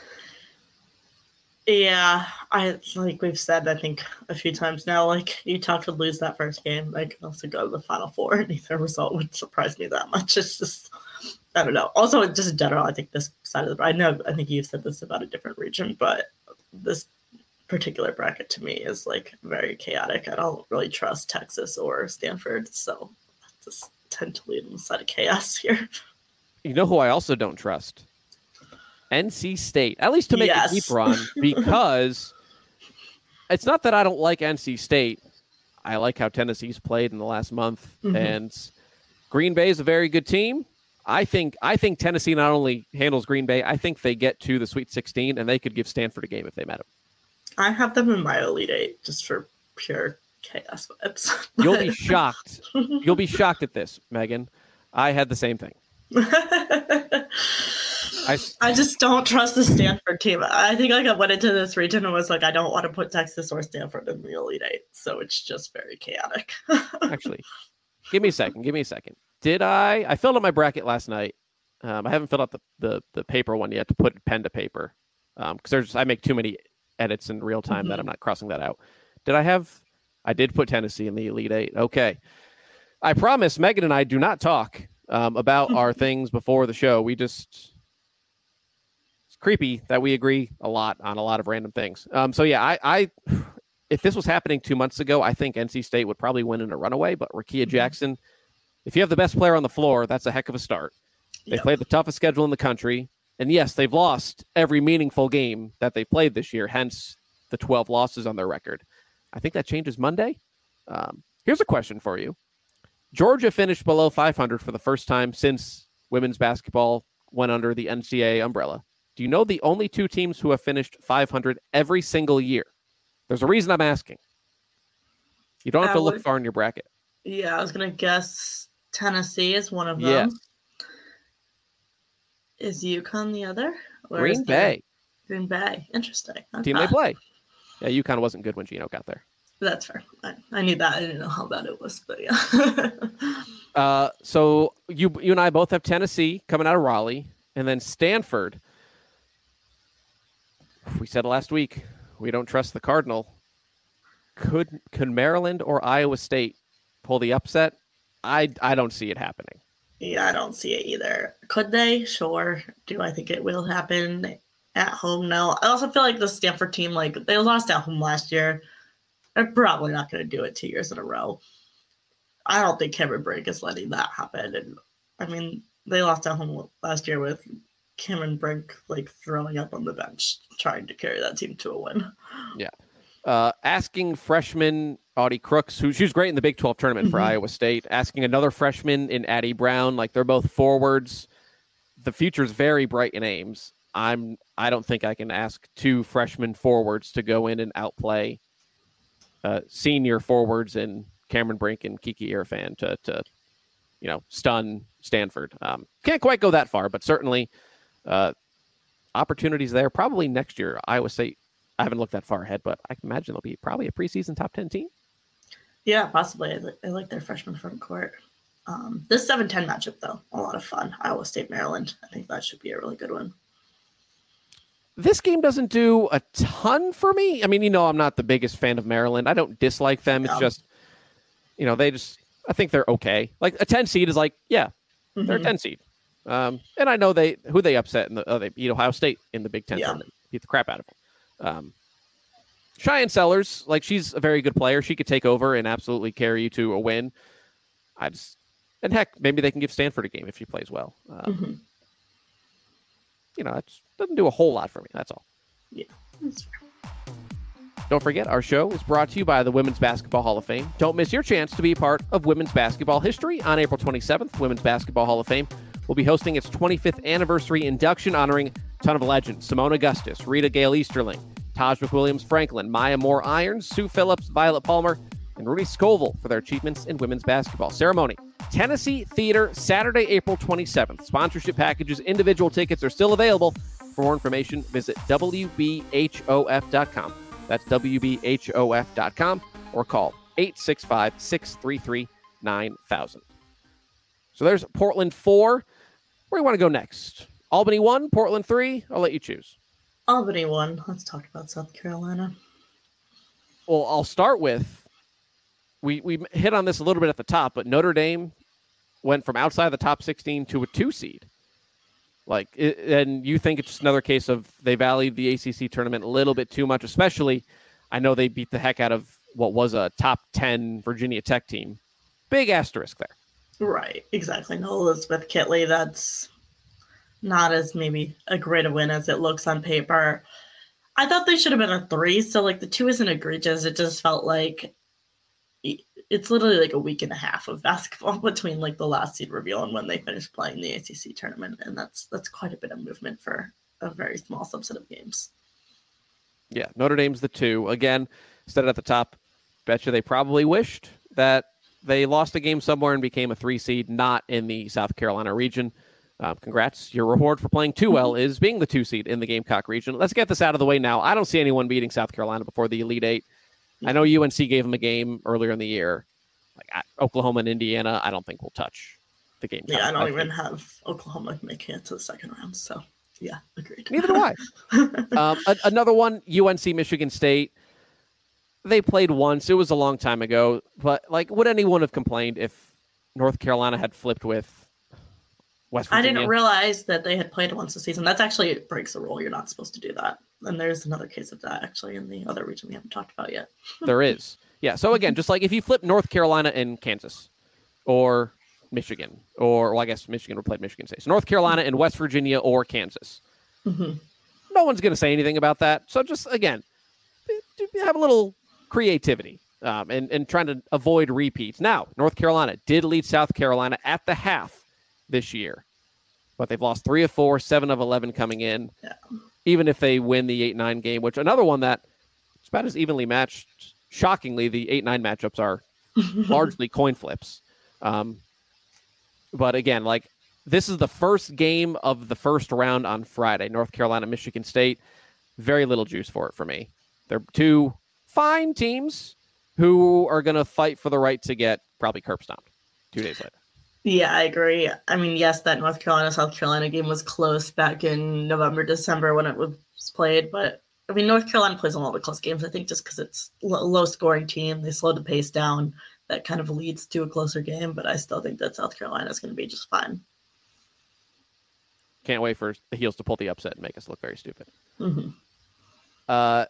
Yeah, I like we've said. I think a few times now. Like, Utah could lose that first game. They could also go to the Final Four, and either result would surprise me that much. It's just. I don't know. Also, just in general, I think this side of the I know I think you've said this about a different region, but this particular bracket to me is like very chaotic. I don't really trust Texas or Stanford, so I just tend to lean on the side of chaos here. You know who I also don't trust? N C State, at least to make yes. a deep run, because it's not that I don't like N C State. I like how Tennessee's played in the last month, mm-hmm. and Green Bay is a very good team. I think I think Tennessee not only handles Green Bay, I think they get to the Sweet sixteen, and they could give Stanford a game if they met them. I have them in my Elite Eight just for pure chaos vibes. You'll be shocked. You'll be shocked at this, Megan. I had the same thing. I, I just don't trust the Stanford team. I think like I went into this region and was like, I don't want to put Texas or Stanford in the Elite Eight, so it's just very chaotic. Actually, give me a second. Give me a second. Did I? I filled out my bracket last night. Um, I haven't filled out the, the, the paper one yet to put pen to paper because um, there's I make too many edits in real time mm-hmm. that I'm not crossing that out. Did I have? I did put Tennessee in the Elite Eight. Okay. I promise Megan and I do not talk um, about our things before the show. We just it's creepy that we agree a lot on a lot of random things. Um, so yeah, I, I if this was happening two months ago, I think N C State would probably win in a runaway. But Rickea mm-hmm. Jackson. If you have the best player on the floor, that's a heck of a start. They yep. play the toughest schedule in the country. And yes, they've lost every meaningful game that they played this year, hence the twelve losses on their record. I think that changes Monday. Um, here's a question for you. Georgia finished below five hundred for the first time since women's basketball went under the N C double A umbrella. Do you know the only two teams who have finished five hundred every single year? There's a reason I'm asking. You don't have I to look would- far in your bracket. Yeah, I was gonna guess Tennessee is one of them. Yes. Is UConn the other? Or Green is the- Bay, Green Bay. Interesting. team Okay. they play. Yeah, UConn wasn't good when Gino got there. That's fair. I, I knew that. I didn't know how bad it was, but yeah. Uh, so you you and I both have Tennessee coming out of Raleigh, and then Stanford. We said it last week. We don't trust the Cardinal. Could could Maryland or Iowa State pull the upset? I I don't see it happening. Yeah, I don't see it either. Could they? Sure. Do I think it will happen at home? No. I also feel like the Stanford team, like they lost at home last year. They're probably not going to do it two years in a row. I don't think Cameron Brink is letting that happen. And I mean, they lost at home last year with Cameron Brink like throwing up on the bench, trying to carry that team to a win. Yeah. Uh, asking freshman Audie Crooks, who she was great in the Big twelve tournament for Mhm. Iowa State, asking another freshman in Addie Brown, like they're both forwards. The future's very bright in Ames. I'm I don't think I can ask two freshman forwards to go in and outplay uh, senior forwards in Cameron Brink and Kiki Irfan to to you know stun Stanford. Um, can't quite go that far, but certainly uh, opportunities there. Probably next year, Iowa State. I haven't looked that far ahead, but I can imagine they'll be probably a preseason top ten team. Yeah, possibly. I, li- I like their freshman front court. Um, this seven ten matchup, though, a lot of fun. Iowa State, Maryland. I think that should be a really good one. This game doesn't do a ton for me. I mean, you know, I'm not the biggest fan of Maryland. I don't dislike them. It's Yeah. just, you know, they just, I think they're okay. Like a ten seed is like, yeah, they're a Mhm. ten seed. Um, and I know they, who they upset in the, uh, they beat Ohio State in the Big Ten Yeah. tournament, beat the crap out of them. Um, Cheyenne Sellers, like she's a very good player. She could take over and absolutely carry you to a win. I just, and heck, maybe they can give Stanford a game if she plays well. Um, Mhm. You know, it doesn't do a whole lot for me. That's all. Yeah, that's fair. Don't forget, our show is brought to you by the Women's Basketball Hall of Fame. Don't miss your chance to be a part of women's basketball history. On April twenty-seventh, Women's Basketball Hall of Fame will be hosting its twenty-fifth anniversary induction honoring a ton of legends: Simone Augustus, Rita Gale Easterling, Taj McWilliams Franklin, Maya Moore Irons, Sue Phillips, Violet Palmer, and Rudy Scoville for their achievements in women's basketball. Ceremony, Tennessee Theater, Saturday, April twenty-seventh. Sponsorship packages, individual tickets are still available. For more information, visit W B H O F dot com. That's W B H O F dot com or call eight six five, six three three, nine thousand. So there's Portland four. Where do you want to go next? Albany one, Portland three? I'll let you choose. Albany won. Let's talk about South Carolina. Well, I'll start with, we, we hit on this a little bit at the top, but Notre Dame went from outside the top sixteen to a two seed. Like, it, and you think it's just another case of they valued the A C C tournament a little bit too much, especially I know they beat the heck out of what was a top ten Virginia Tech team. Big asterisk there. Right, exactly. No Elizabeth Kitley. That's not as maybe a great a win as it looks on paper. I thought they should have been a three, so like the two isn't egregious. It just felt like it's literally like a week and a half of basketball between like the last seed reveal and when they finished playing the A C C tournament, and that's that's quite a bit of movement for a very small subset of games. Yeah, Notre Dame's the two. Again, said it at the top, bet you they probably wished that they lost a game somewhere and became a three seed, not in the South Carolina region. Um, congrats. Your reward for playing too well is being the two seed in the Gamecock region. Let's get this out of the way now. I don't see anyone beating South Carolina before the Elite Eight. I know U N C gave them a game earlier in the year. Like I, Oklahoma and Indiana, I don't think will touch the game. Yeah, I don't I even think. have Oklahoma making it to the second round. So, yeah, agreed. Neither do I. um, a, another one, U N C, Michigan State. They played once. It was a long time ago. But, like, would anyone have complained if North Carolina had flipped with West I Virginia? didn't realize that they had played once this season. That's actually it breaks the rule. You're not supposed to do that. And there's another case of that actually in the other region we haven't talked about yet. There is. Yeah. So again, just like if you flip North Carolina and Kansas or Michigan, or well, I guess Michigan would play Michigan State. So North Carolina and West Virginia or Kansas. Mm-hmm. No one's going to say anything about that. So just again, have a little creativity um, and, and trying to avoid repeats. Now, North Carolina did lead South Carolina at the half this year, but they've lost three of four, seven of eleven coming in. Yeah. Even if they win the eight nine game, which another one that about as evenly matched. Shockingly, the eight nine matchups are largely coin flips. Um, but again, like this is the first game of the first round on Friday. North Carolina, Michigan State. Very little juice for it for me. They're two fine teams who are going to fight for the right to get probably curb stomped two days later. Yeah, I agree. I mean, yes, that North Carolina, South Carolina game was close back in November, December when it was played. But, I mean, North Carolina plays a lot of close games, I think, just because it's a low-scoring team. They slow the pace down. That kind of leads to a closer game. But I still think that South Carolina is going to be just fine. Can't wait for the Heels to pull the upset and make us look very stupid. Mm-hmm. Uh,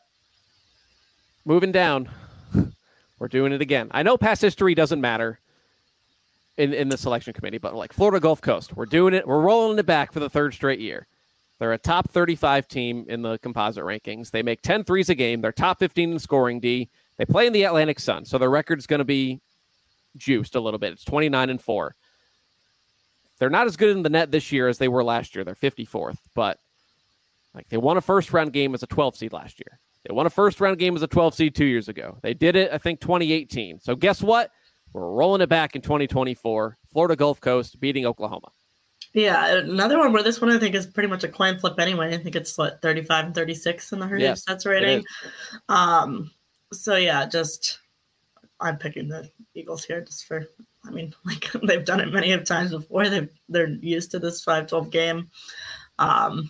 moving down, we're doing it again. I know past history doesn't matter in, in the selection committee, but like Florida Gulf Coast, we're doing it. We're rolling it back for the third straight year. They're a top thirty-five team in the composite rankings. They make ten threes a game. They're top fifteen in scoring D. They play in the Atlantic Sun, so their record's going to be juiced a little bit. It's twenty-nine and four. They're not as good in the net this year as they were last year. They're fifty-fourth, but like they won a first round game as a twelve seed last year. They won a first round game as a twelve seed two years ago. They did it, I think, twenty eighteen. So guess what? We're rolling it back in twenty twenty-four. Florida Gulf Coast beating Oklahoma. Yeah, another one where this one I think is pretty much a coin flip anyway. I think it's what thirty-five and thirty-six in the Heritage Yes, Stats rating. Um, so yeah, just I'm picking the Eagles here just for. I mean, like they've done it many of times before. They they're used to this five twelve game. Um,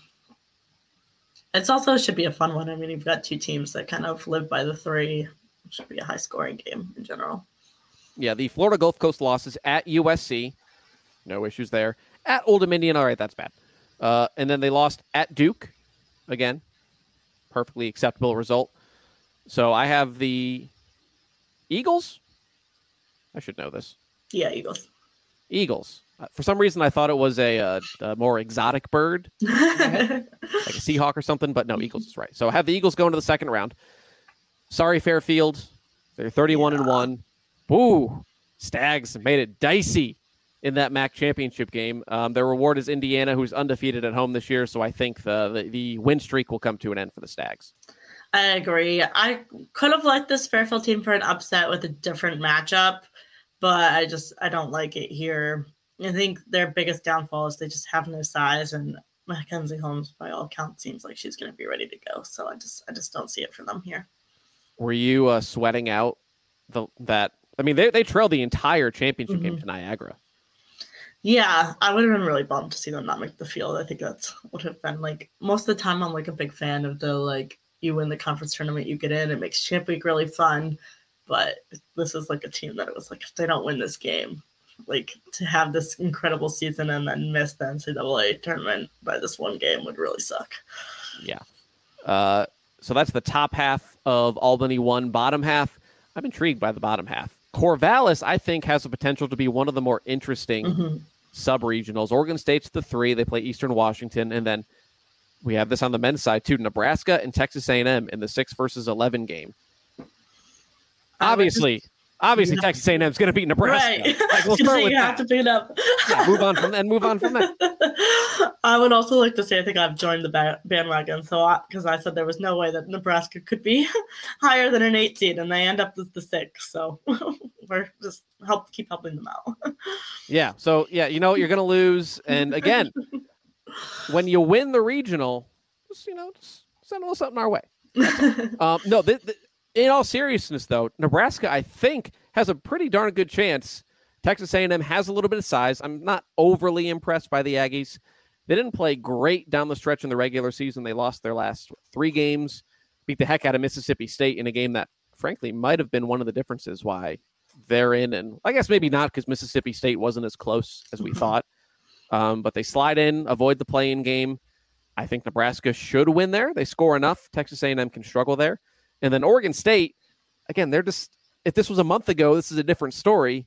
it's also should be a fun one. I mean, you've got two teams that kind of live by the three. It should be a high scoring game in general. Yeah, the Florida Gulf Coast losses at U S C. No issues there. At Old Dominion, all right, that's bad. Uh, and then they lost at Duke. Again, perfectly acceptable result. So I have the Eagles. I should know this. Yeah, Eagles. Eagles. Uh, for some reason, I thought it was a, a, a more exotic bird, like a Seahawk or something, but no, Eagles is right. So I have the Eagles going to the second round. Sorry, Fairfield. They're thirty-one and one. Woo! Stags made it dicey in that M A C championship game. Um, their reward is Indiana, who's undefeated at home this year, so I think the, the, the win streak will come to an end for the Stags. I agree. I could have liked this Fairfield team for an upset with a different matchup, but I just I don't like it here. I think their biggest downfall is they just have no size, and Mackenzie Holmes, by all accounts, seems like she's going to be ready to go. So I just I just don't see it for them here. Were you uh, sweating out the that? I mean, they they trailed the entire championship mm-hmm. game to Niagara. Yeah, I would have been really bummed to see them not make the field. I think that's would have been like most of the time. I'm like a big fan of the like you win the conference tournament, you get in. It makes Champ Week really fun. But this is like a team that it was like if they don't win this game, like to have this incredible season and then miss the N C double A tournament by this one game would really suck. Yeah. Uh, so that's the top half of Albany one. Bottom half, I'm intrigued by the bottom half. Corvallis, I think, has the potential to be one of the more interesting mm-hmm. sub-regionals. Oregon State's the three. They play Eastern Washington. And then we have this on the men's side, too. Nebraska and Texas A and M in the six versus eleven game. Obviously, obviously, yeah. Texas A and M is going to beat Nebraska. Right. Like, we'll start with you have that. to pick it up. Yeah, move on from and move on from that. I would also like to say I think I've joined the bandwagon. So because I, I said there was no way that Nebraska could be higher than an eight seed, and they end up as the six. So we're just help keep helping them out. Yeah. So yeah, you know you're going to lose, and again, when you win the regional, just you know, just send a little something our way. um, no, th- th- in all seriousness, though, Nebraska, I think, has a pretty darn good chance. Texas A and M has a little bit of size. I'm not overly impressed by the Aggies. They didn't play great down the stretch in the regular season. They lost their last three games, beat the heck out of Mississippi State in a game that, frankly, might have been one of the differences why they're in. And I guess maybe not because Mississippi State wasn't as close as we thought. Um, but they slide in, avoid the play-in game. I think Nebraska should win there. They score enough. Texas A and M can struggle there. And then Oregon State, again, they're just, if this was a month ago, this is a different story.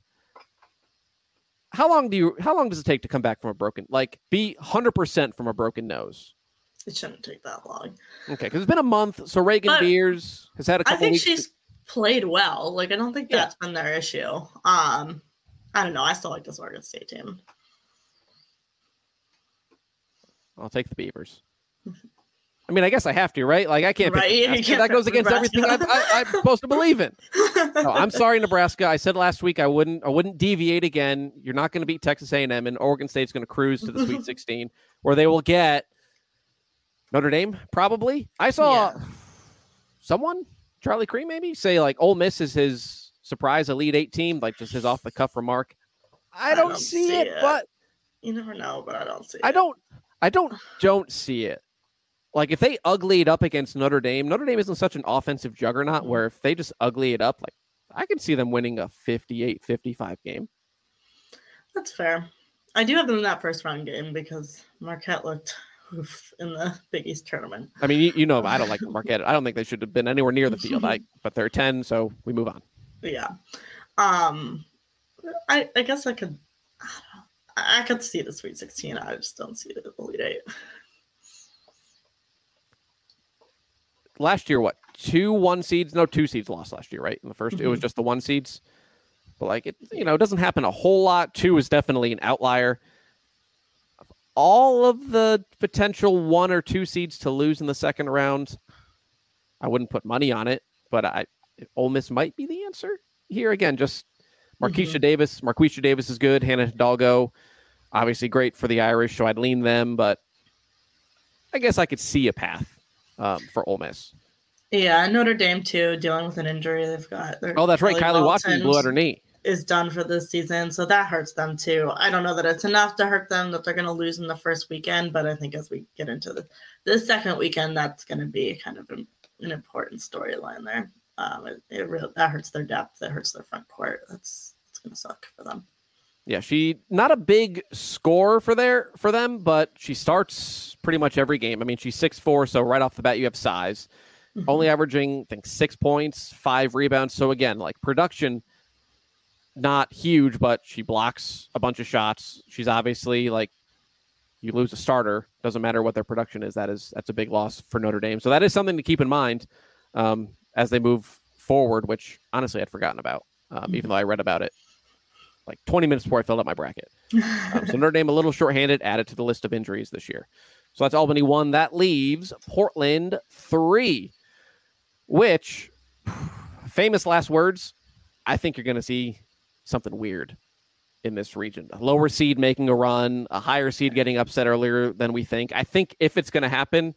How long do you, how long does it take to come back from a broken, like be one hundred percent from a broken nose? It shouldn't take that long. Okay. Cause it's been a month. So Reagan but Beers has had a couple I think weeks she's to... played well. Like, I don't think that's yeah. been their issue. Um, I don't know. I still like this Oregon State team. I'll take the Beavers. I mean, I guess I have to, right? Like, I can't right. pick Nebraska. That goes against Nebraska. everything I, I, I'm supposed to believe in. No, I'm sorry, Nebraska. I said last week I wouldn't I wouldn't deviate again. You're not going to beat Texas A and M, and Oregon State's going to cruise to the Sweet sixteen, where they will get Notre Dame, probably. I saw yeah. someone, Charlie Cree maybe, say, like, Ole Miss is his surprise Elite Eight team, like just his off-the-cuff remark. I, I don't, don't see, see it, it, but... You never know, but I don't see I it. don't, I don't, don't see it. Like, if they ugly it up against Notre Dame, Notre Dame isn't such an offensive juggernaut mm-hmm. where if they just ugly it up, like, I can see them winning a fifty-eight fifty-five game. That's fair. I do have them in that first round game because Marquette looked oof in the Big East tournament. I mean, you, you know, I don't like Marquette. I don't think they should have been anywhere near the field, I, but they're ten, so we move on. Yeah. Um, I, I guess I could, I, don't know, I could see the Sweet sixteen. I just don't see the Elite Eight. Last year, what, two one seeds? No, two seeds lost last year, right? In the first, mm-hmm. it was just the one seeds. But, like, it, you know, it doesn't happen a whole lot. Two is definitely an outlier. All of the potential one or two seeds to lose in the second round, I wouldn't put money on it, but I Ole Miss might be the answer here. Again, just Marquisha mm-hmm. Davis. Marquisha Davis is good. Hannah Hidalgo, obviously great for the Irish, so I'd lean them, but I guess I could see a path. Um, for Ole Miss. Yeah, Notre Dame, too, dealing with an injury. They've got... Oh, that's right. Kylie Watson blew out her knee. Is done for this season, so that hurts them, too. I don't know that it's enough to hurt them, that they're going to lose in the first weekend, but I think as we get into the, the second weekend, that's going to be kind of an, an important storyline there. Um, it, it really, that hurts their depth. That hurts their front court. That's, that's going to suck for them. Yeah, she not a big score for their for them, but she starts pretty much every game. I mean, she's six foot four, so right off the bat you have size. Mm-hmm. Only averaging, I think, six points, five rebounds. So again, like production, not huge, but she blocks a bunch of shots. She's obviously like, you lose a starter, doesn't matter what their production is. That is that's a big loss for Notre Dame. So that is something to keep in mind um, as they move forward, which honestly I'd forgotten about, um, mm-hmm. even though I read about it like twenty minutes before I filled out my bracket. Um, so Notre Dame a little shorthanded, added to the list of injuries this year. So that's Albany one. That leaves Portland three, which, famous last words, I think you're going to see something weird in this region. A lower seed making a run, a higher seed getting upset earlier than we think. I think if it's going to happen,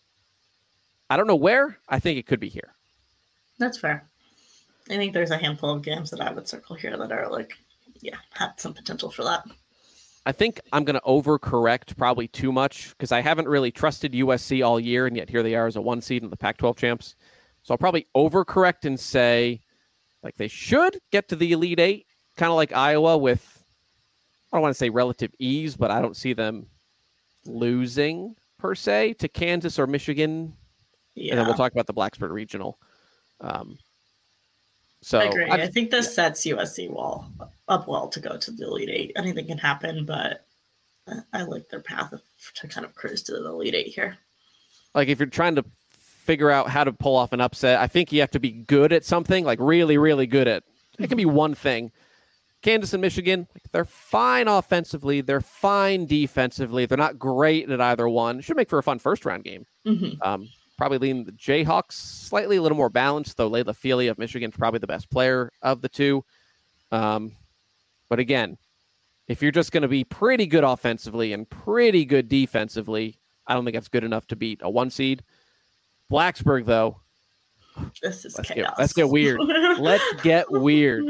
I don't know where. I think it could be here. That's fair. I think there's a handful of games that I would circle here that are like, yeah, have some potential for that. I think I'm going to overcorrect probably too much because I haven't really trusted U S C all year, and yet here they are as a one seed in the Pac twelve champs. So I'll probably overcorrect and say like they should get to the Elite Eight, kind of like Iowa with, I don't want to say relative ease, but I don't see them losing per se to Kansas or Michigan. Yeah. And then we'll talk about the Blacksburg Regional. Um, so I agree. I'm, I think this yeah. sets U S C well up well to go to the Elite Eight. Anything can happen, but I like their path to kind of cruise to the Elite Eight here. Like if you're trying to figure out how to pull off an upset, I think you have to be good at something, like really, really good at. It can be one thing. Kansas and Michigan, they're fine offensively. They're fine defensively. They're not great at either one. Should make for a fun first round game. Mm-hmm. Um, probably lean the Jayhawks slightly a little more balanced, though Layla Feely of Michigan is probably the best player of the two. Um, but again, if you're just going to be pretty good offensively and pretty good defensively, I don't think that's good enough to beat a one seed. Blacksburg, though, this is let's chaos. Get, let's get weird. Let's get weird.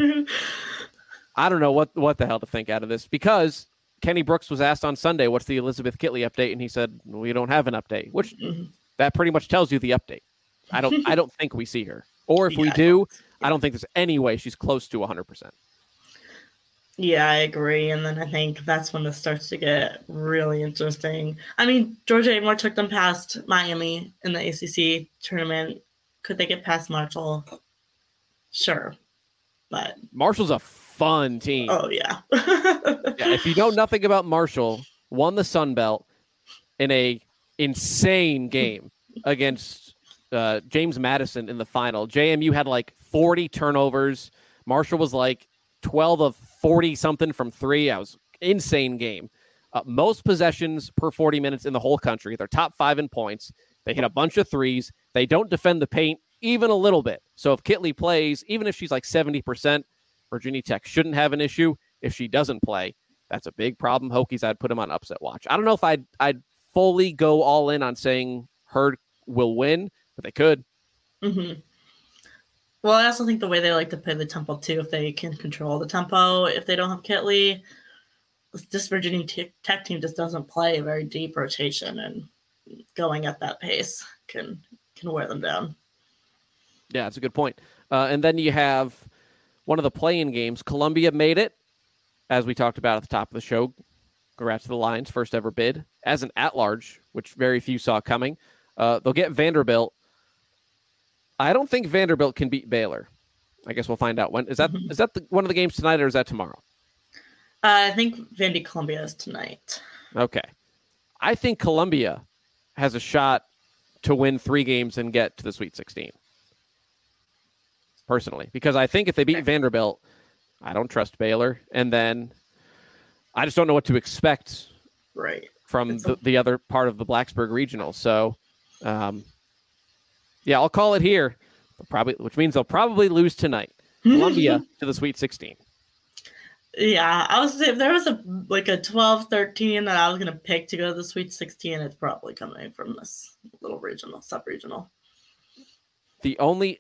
I don't know what, what the hell to think out of this because Kenny Brooks was asked on Sunday, what's the Elizabeth Kitley update? And he said, we don't have an update, which mm-hmm. that pretty much tells you the update. I don't I don't think we see her. Or if yeah, we do, I don't think there's any way she's close to one hundred percent. Yeah, I agree. And then I think that's when this starts to get really interesting. I mean, Georgia Amore took them past Miami in the A C C tournament. Could they get past Marshall? Sure. But Marshall's a fun team. Oh, yeah. Yeah. If you know nothing about Marshall, won the Sun Belt in a insane game against uh, James Madison in the final. J M U had like forty turnovers. Marshall was like twelve of forty something from three. I was insane game. Uh, most possessions per forty minutes in the whole country. They're top five in points. They hit a bunch of threes. They don't defend the paint even a little bit. So if Kitley plays, even if she's like seventy percent, Virginia Tech shouldn't have an issue. If she doesn't play, that's a big problem. Hokies, I'd put them on upset watch. I don't know if I'd, I'd fully go all in on saying Herd will win, but they could. Mm-hmm. Well, I also think the way they like to play the tempo, too, if they can control the tempo, if they don't have Kitley, this Virginia Tech team just doesn't play a very deep rotation, and going at that pace can can wear them down. Yeah, that's a good point. Uh, and then you have one of the play-in games. Columbia made it, as we talked about at the top of the show. Congrats to the Lions, first ever bid as an at-large, which very few saw coming. Uh, they'll get Vanderbilt. I don't think Vanderbilt can beat Baylor. I guess we'll find out. When is that? Mm-hmm. Is that the, one of the games tonight, or is that tomorrow? Uh, I think Vandy Columbia is tonight. Okay. I think Columbia has a shot to win three games and get to the Sweet sixteen. Personally, because I think if they beat Vanderbilt, I don't trust Baylor, and then I just don't know what to expect right from the, the other part of the Blacksburg Regional. So, um, yeah, I'll call it here. Probably, which means they'll probably lose tonight. Columbia to the Sweet sixteen. Yeah, I was if there was a like a twelve thirteen that I was gonna pick to go to the Sweet sixteen, it's probably coming from this little regional, sub-regional. The only,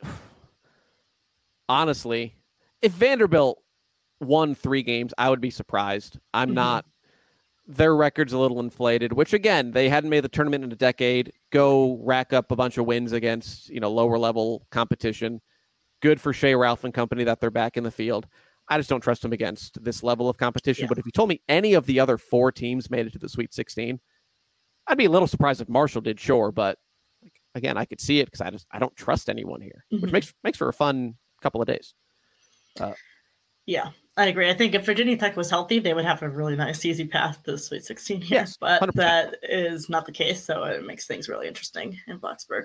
honestly, if Vanderbilt won three games, I would be surprised. I'm mm-hmm. not. Their record's a little inflated, which again, they hadn't made the tournament in a decade. Go rack up a bunch of wins against, you know, lower level competition. Good for Shea Ralph and company that they're back in the field. I just don't trust them against this level of competition. Yeah. But if you told me any of the other four teams made it to the Sweet sixteen, I'd be a little surprised if Marshall did, sure. But again, I could see it because I just I don't trust anyone here, mm-hmm. which makes makes for a fun couple of days. Uh, yeah, I agree. I think if Virginia Tech was healthy, they would have a really nice, easy path to the Sweet sixteen here. Yes, but one hundred percent. That is not the case, so it makes things really interesting in Blacksburg.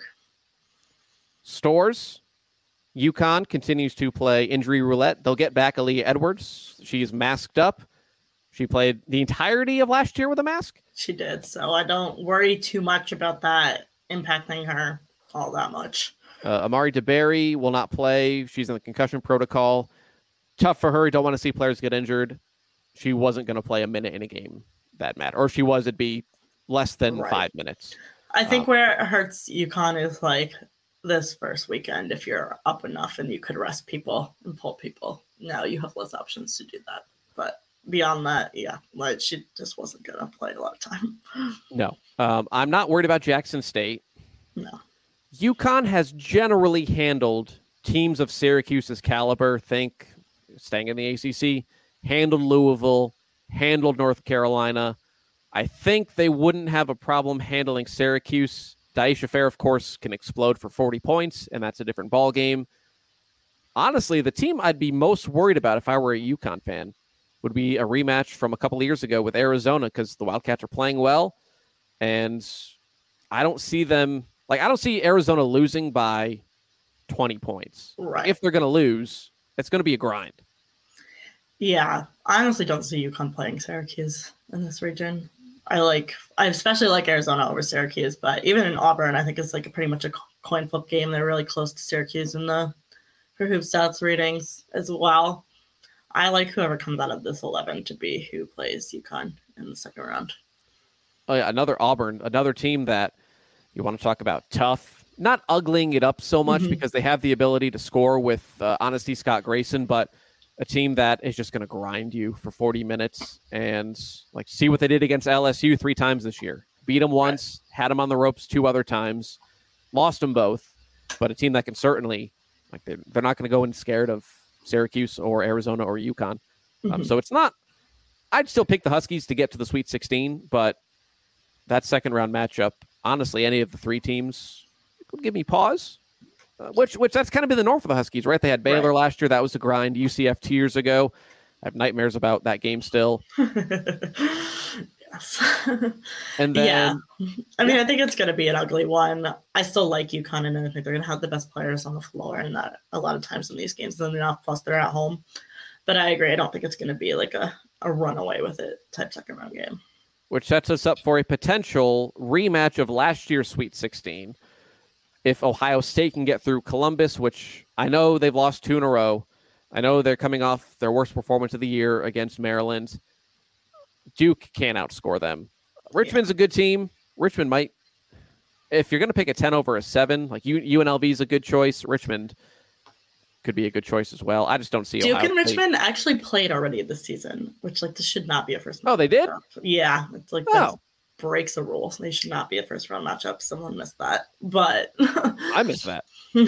Stores. UConn continues to play injury roulette. They'll get back Aaliyah Edwards. She's masked up. She played the entirety of last year with a mask. She did, so I don't worry too much about that impacting her all that much. Uh, Amari DeBerry will not play. She's in the concussion protocol. Tough for her. Don't want to see players get injured. She wasn't going to play a minute in a game that mattered. Or if she was, it'd be less than right. five minutes. I think um, where it hurts UConn is like this first weekend, if you're up enough and you could rest people and pull people. Now you have less options to do that. But beyond that, yeah, like she just wasn't going to play a lot of time. No. Um, I'm not worried about Jackson State. No. UConn has generally handled teams of Syracuse's caliber, think staying in the A C C, handled Louisville, handled North Carolina. I think they wouldn't have a problem handling Syracuse. Daisha Fair, of course, can explode for forty points, and that's a different ball game. Honestly, the team I'd be most worried about if I were a UConn fan would be a rematch from a couple of years ago with Arizona, because the Wildcats are playing well, and I don't see them like I don't see Arizona losing by twenty points. Right. If they're going to lose, it's going to be a grind. Yeah, I honestly don't see UConn playing Syracuse in this region. I like, I especially like Arizona over Syracuse, but even in Auburn, I think it's like a pretty much a coin flip game. They're really close to Syracuse in the for Hoop Stats ratings as well. I like whoever comes out of this eleven to be who plays UConn in the second round. Oh yeah, another Auburn, another team that you want to talk about tough, not ugling it up so much mm-hmm. because they have the ability to score with uh, Honesty Scott Grayson, but a team that is just going to grind you for forty minutes and like see what they did against L S U three times this year. Beat them once, right. had them on the ropes two other times, lost them both, but a team that can certainly, like they're, they're not going to go in scared of Syracuse or Arizona or UConn. Mm-hmm. Um, so it's not, I'd still pick the Huskies to get to the Sweet sixteen, but that second round matchup, honestly, any of the three teams would give me pause. Uh, which, which that's kind of been the norm for the Huskies, right? They had Baylor right. last year. That was a grind. U C F two years ago. I have nightmares about that game still. Yes. And then, yeah. I mean, I think it's going to be an ugly one. I still like UConn, and I think they're going to have the best players on the floor, and that a lot of times in these games, then enough. Plus, they're at home. But I agree. I don't think it's going to be like a, a runaway with it type second round game. which sets us up for a potential rematch of last year's Sweet sixteen. If Ohio State can get through Columbus, which I know they've lost two in a row. I know they're coming off their worst performance of the year against Maryland. Duke can't outscore them. Richmond's yeah. a good team. Richmond might, if you're going to pick a ten over a seven, like U- U N L V is a good choice. Richmond could be a good choice as well. I just don't see Duke Ohio and State. Richmond actually played already this season, which like this should not be a first. Oh, they did? Yeah, it's like oh. breaks the rules. They should not be a first round matchup. Someone missed that, but I missed that.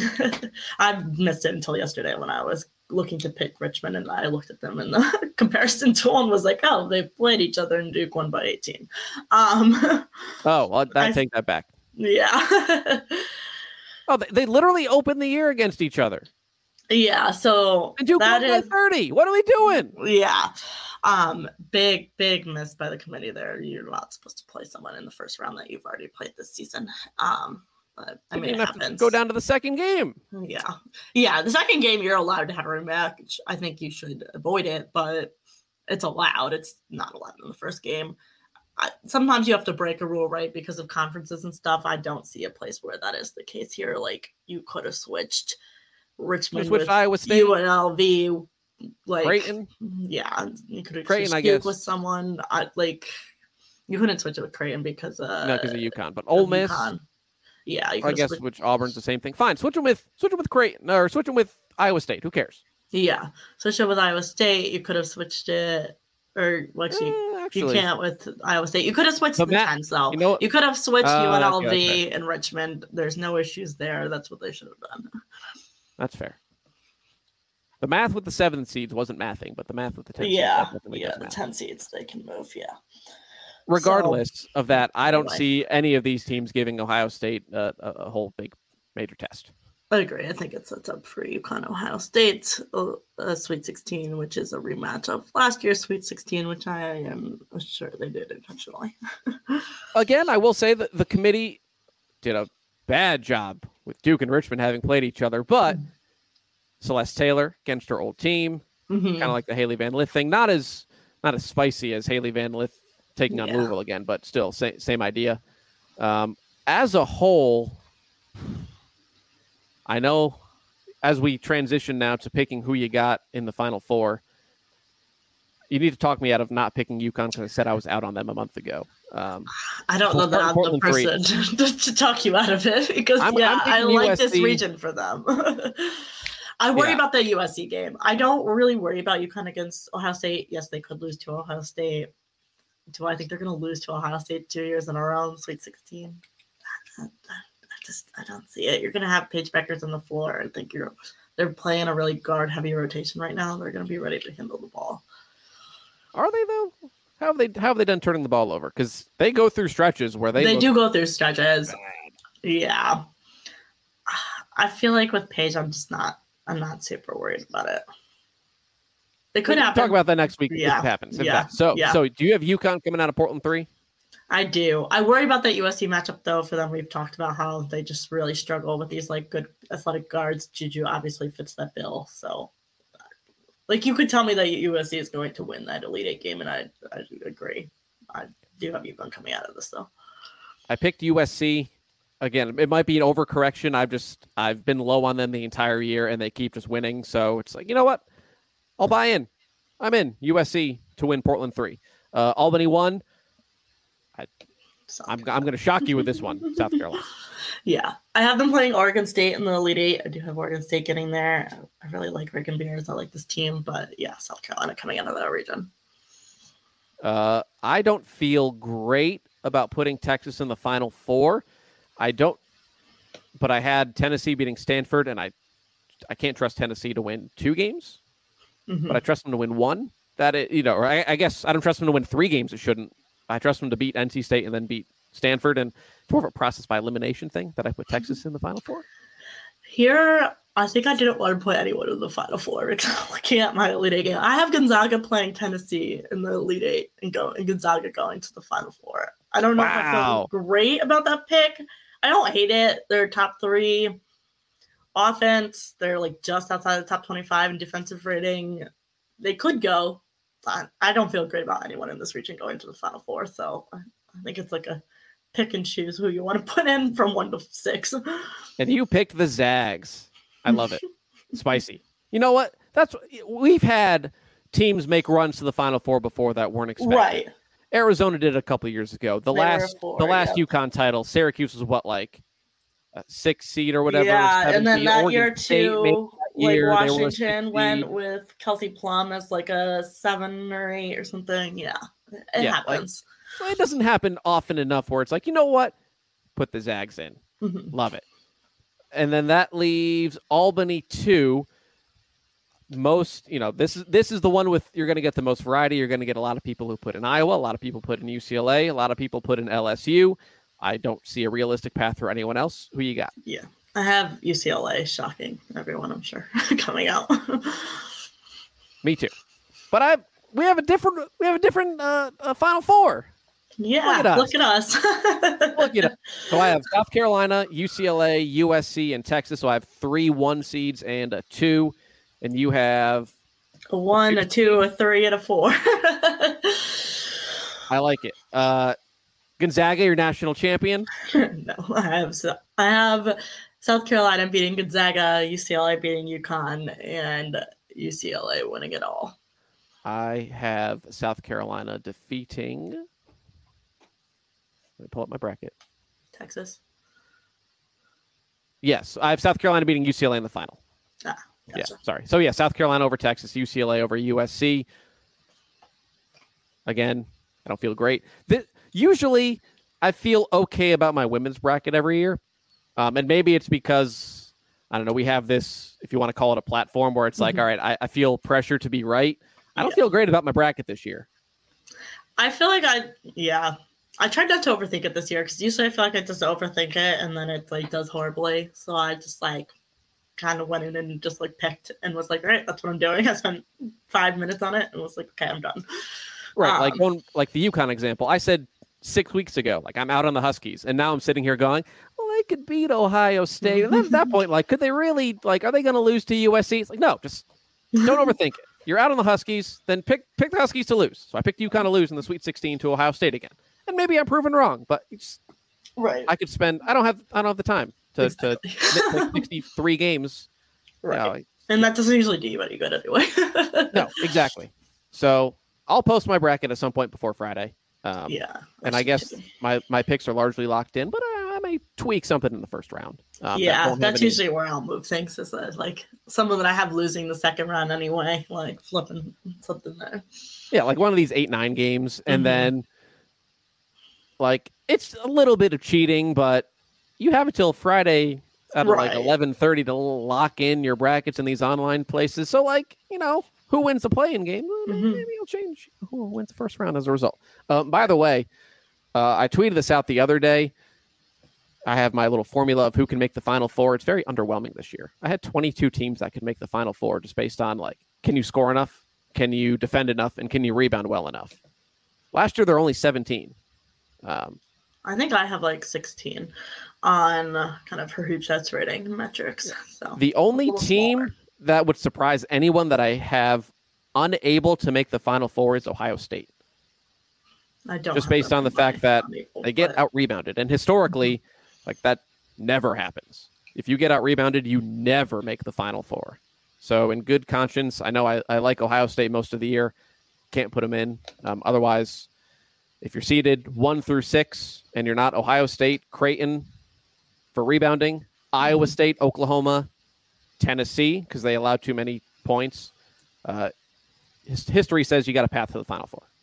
I missed it until yesterday when I was looking to pick Richmond, and I looked at them, and the comparison to one was like, oh, they played each other, and Duke won by eighteen. Um, oh, well, I take that back. Yeah. oh, they, they literally opened the year against each other. Yeah, so and Duke that won is by thirty. What are we doing? Yeah, um, big big miss by the committee there. You're not supposed to play someone in the first round that you've already played this season. Um, but I mean, it happens. Go down to the second game. Yeah, yeah. The second game you're allowed to have a rematch. I think you should avoid it, but it's allowed. It's not allowed in the first game. I, sometimes you have to break a rule, right, because of conferences and stuff. I don't see a place where that is the case here. Like you could have switched Richmond with Iowa State, U N L V, like Creighton. Yeah, you could have Creighton, switched I guess, with someone. I, like you couldn't switch it with Creighton because uh, no, because of UConn, but Ole Miss. UConn. Yeah, I guess switched. Which Auburn's the same thing. Fine, switch them with switch them with Creighton or switch them with Iowa State. Who cares? Yeah, switch it with Iowa State. You could have switched it, or well, actually, eh, actually, you can't with Iowa State. You could have switched the Matt, tens though. You, know, you could have switched uh, U N L V okay, okay. and Richmond. There's no issues there. That's what they should have done. That's fair. The math with the seven seeds wasn't mathing, but the math with the ten yeah, seeds. Yeah, the ten seeds, they can move, yeah. Regardless so, of that, I don't anyway. see any of these teams giving Ohio State uh, a, a whole big major test. I agree. I think it sets up for UConn Ohio State, a, a Sweet sixteen, which is a rematch of last year's Sweet sixteen, which I am sure they did intentionally. Again, I will say that the committee did a bad job with Duke and Richmond having played each other, but mm-hmm. Celeste Taylor against her old team, mm-hmm. kind of like the Haley Van Lith thing. Not as not as spicy as Haley Van Lith taking on yeah. Louisville again, but still same same idea. Um, as a whole, I know as we transition now to picking who you got in the Final Four, you need to talk me out of not picking UConn because I said I was out on them a month ago. Um, I don't know that I'm the person to, to talk you out of it because I'm, yeah, I'm I like U S C. This region for them. I worry yeah. about the U S C game. I don't really worry about UConn against Ohio State. Yes, they could lose to Ohio State. Do I think they're going to lose to Ohio State two years in a row in Sweet sixteen? I, I, I just I don't see it. You're going to have Paige Beckers on the floor. I think you're they're playing a really guard-heavy rotation right now. They're going to be ready to handle the ball. Are they though? How have they how have they done turning the ball over? Because they go through stretches where they they look do go through stretches. bad. Yeah, I feel like with Paige, I'm just not. I'm not super worried about it. It could happen. Talk about that next week yeah. if it happens. If yeah. That. So, yeah. so do you have UConn coming out of Portland three? I do. I worry about that U S C matchup though. For them, we've talked about how they just really struggle with these like good athletic guards. Juju obviously fits that bill. So, like you could tell me that U S C is going to win that Elite Eight game, and I I agree. I do have UConn coming out of this though. I picked U S C. Again, it might be an overcorrection. I've just I've been low on them the entire year, and they keep just winning. So it's like, you know what? I'll buy in. I'm in U S C to win Portland three. Uh, Albany won. I, I'm I'm going to shock you with this one, South Carolina. Yeah, I have them playing Oregon State in the Elite Eight. I do have Oregon State getting there. I really like Rick and Bears. I like this team, but yeah, South Carolina coming out of that region. Uh, I don't feel great about putting Texas in the Final Four. I don't, but I had Tennessee beating Stanford, and I, I can't trust Tennessee to win two games, mm-hmm. but I trust them to win one. That it, you know, or I, I guess I don't trust them to win three games. It shouldn't. I trust them to beat N C State and then beat Stanford, and it's more of a process by elimination thing that I put Texas in the Final Four. Here, I think I didn't want to put anyone in the Final Four because I'm looking at my Elite Eight game. I have Gonzaga playing Tennessee in the Elite Eight and go and Gonzaga going to the Final Four. I don't know wow. if I feel great about that pick. I don't hate it. They're top three offense. They're like just outside the top twenty-five in defensive rating. They could go. I, I don't feel great about anyone in this region going to the Final Four. So I, I think it's like a pick and choose who you want to put in from one to six. And you picked the Zags. I love it. Spicy. You know what? That's we've had teams make runs to the Final Four before that weren't expected. Right. Arizona did it a couple years ago. The They last were four, the last yeah. UConn title, Syracuse was what, like a six seed or whatever? Yeah, seven and then seed. that Oregon year State too, made that like year, they were a six Washington seed. went with Kelsey Plum as like a seven or eight or something. Yeah, it Yeah, like- happens. Well, it doesn't happen often enough where it's like, you know what? Put the Zags in. Mhm. Love it. And then that leaves Albany two. Most, you know, this is this is the one with you're going to get the most variety. You're going to get a lot of people who put in Iowa, a lot of people put in U C L A, a lot of people put in L S U. I don't see a realistic path for anyone else. Who you got? Yeah, I have U C L A. Shocking, everyone. I'm sure coming out. Me too. But I we have a different we have a different uh, uh, Final Four. Yeah, Look at us. look at us. Look at it. So I have South Carolina, U C L A, U S C, and Texas. So I have three one seeds and a two. And you have A one, a two, a three, and a four. I like it. Uh, Gonzaga, your national champion. No, I have I have South Carolina beating Gonzaga, U C L A beating UConn, and U C L A winning it all. I have South Carolina defeating. Let me pull up my bracket. Texas. Yes, I have South Carolina beating U C L A in the final. Ah, Yeah, gotcha. sorry. So yeah, South Carolina over Texas, U C L A over U S C. Again, I don't feel great. The, usually, I feel okay about my women's bracket every year, um, and maybe it's because I don't know. We have this, if you want to call it a platform, where it's like, Mhm. all right, I, I feel pressure to be right. I don't Yeah. feel great about my bracket this year. I feel like I, yeah, I tried not to overthink it this year because usually I feel like I just overthink it and then it like does horribly. So I just like kind of went in and just like picked and was like, all right, that's what I'm doing. I spent five minutes on it and was like, okay, I'm done. Right, like Um, going, like the UConn example. I said six weeks ago, like I'm out on the Huskies, and now I'm sitting here going, well, they could beat Ohio State. And then at that point, like, could they really, like, are they going to lose to U S C? It's like, no, just don't overthink it. You're out on the Huskies, then pick pick the Huskies to lose. So I picked UConn to lose in the Sweet sixteen to Ohio State again, and maybe I'm proven wrong, but it's, Right. I could spend. I don't have. I don't have the time to Exactly. to nitpick sixty-three games. Right. You And that doesn't usually do you any good anyway. know, no, exactly. So I'll post my bracket at some point before Friday. Um, Yeah. And I guess my, my picks are largely locked in, but I, I may tweak something in the first round. Um, that yeah, won't have that's any- usually where I'll move things. Is that like someone that I have losing the second round anyway, like flipping something there. yeah, like one of these eight nine games, and Mhm. then like it's a little bit of cheating, but you have until Friday at like Right. eleven thirty to lock in your brackets in these online places. So like you know who wins the play-in game? Well, maybe, Mhm. maybe you'll change who wins the first round as a result. Um, by the way, uh, I tweeted this out the other day. I have my little formula of who can make the Final Four. It's very underwhelming this year. I had twenty-two teams that could make the Final Four just based on like, can you score enough? Can you defend enough? And can you rebound well enough? Last year, there were only seventeen. Um, I think I have like sixteen on uh, kind of her hoop shots rating metrics. So the only a little team smaller. that would surprise anyone that I have unable to make the Final Four is Ohio State. I don't just have based them on the in fact my that table, They get but- out rebounded. And historically, like that never happens. If you get out rebounded, you never make the Final Four. So in good conscience, I know I, I like Ohio State most of the year. Can't put them in. Um, otherwise, if you're seeded one through six and you're not Ohio State, Creighton for rebounding, Iowa State, Oklahoma, Tennessee, because they allow too many points. Uh, his, history says you got a path to the Final Four.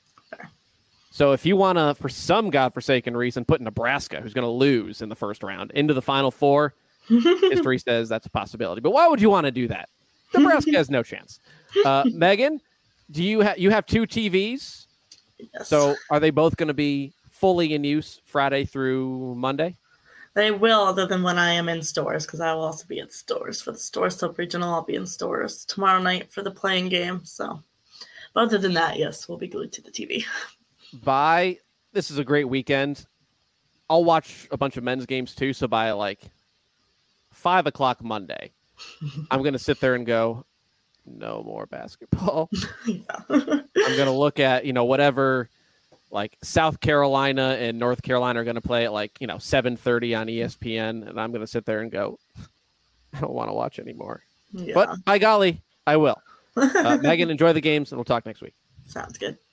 So if you want to, for some godforsaken reason, put Nebraska, who's going to lose in the first round, into the Final Four, history says that's a possibility. But why would you want to do that? Nebraska has no chance. Uh, Megan, do you have you have two T Vs? Yes. So are they both going to be fully in use Friday through Monday? They will, other than when I am in stores, because I will also be in stores for the store sub regional. I'll be in stores tomorrow night for the playing game. So, but other than that, yes, we'll be glued to the T V. By this is a great weekend. I'll watch a bunch of men's games too. So by like five o'clock Monday, I'm going to sit there and go, no more basketball. Yeah. I'm going to look at, you know, whatever like South Carolina and North Carolina are going to play at like, you know, seven thirty on E S P N. And I'm going to sit there and go, I don't want to watch anymore. Yeah. But by golly, I will. Uh, Megan, enjoy the games and we'll talk next week. Sounds good.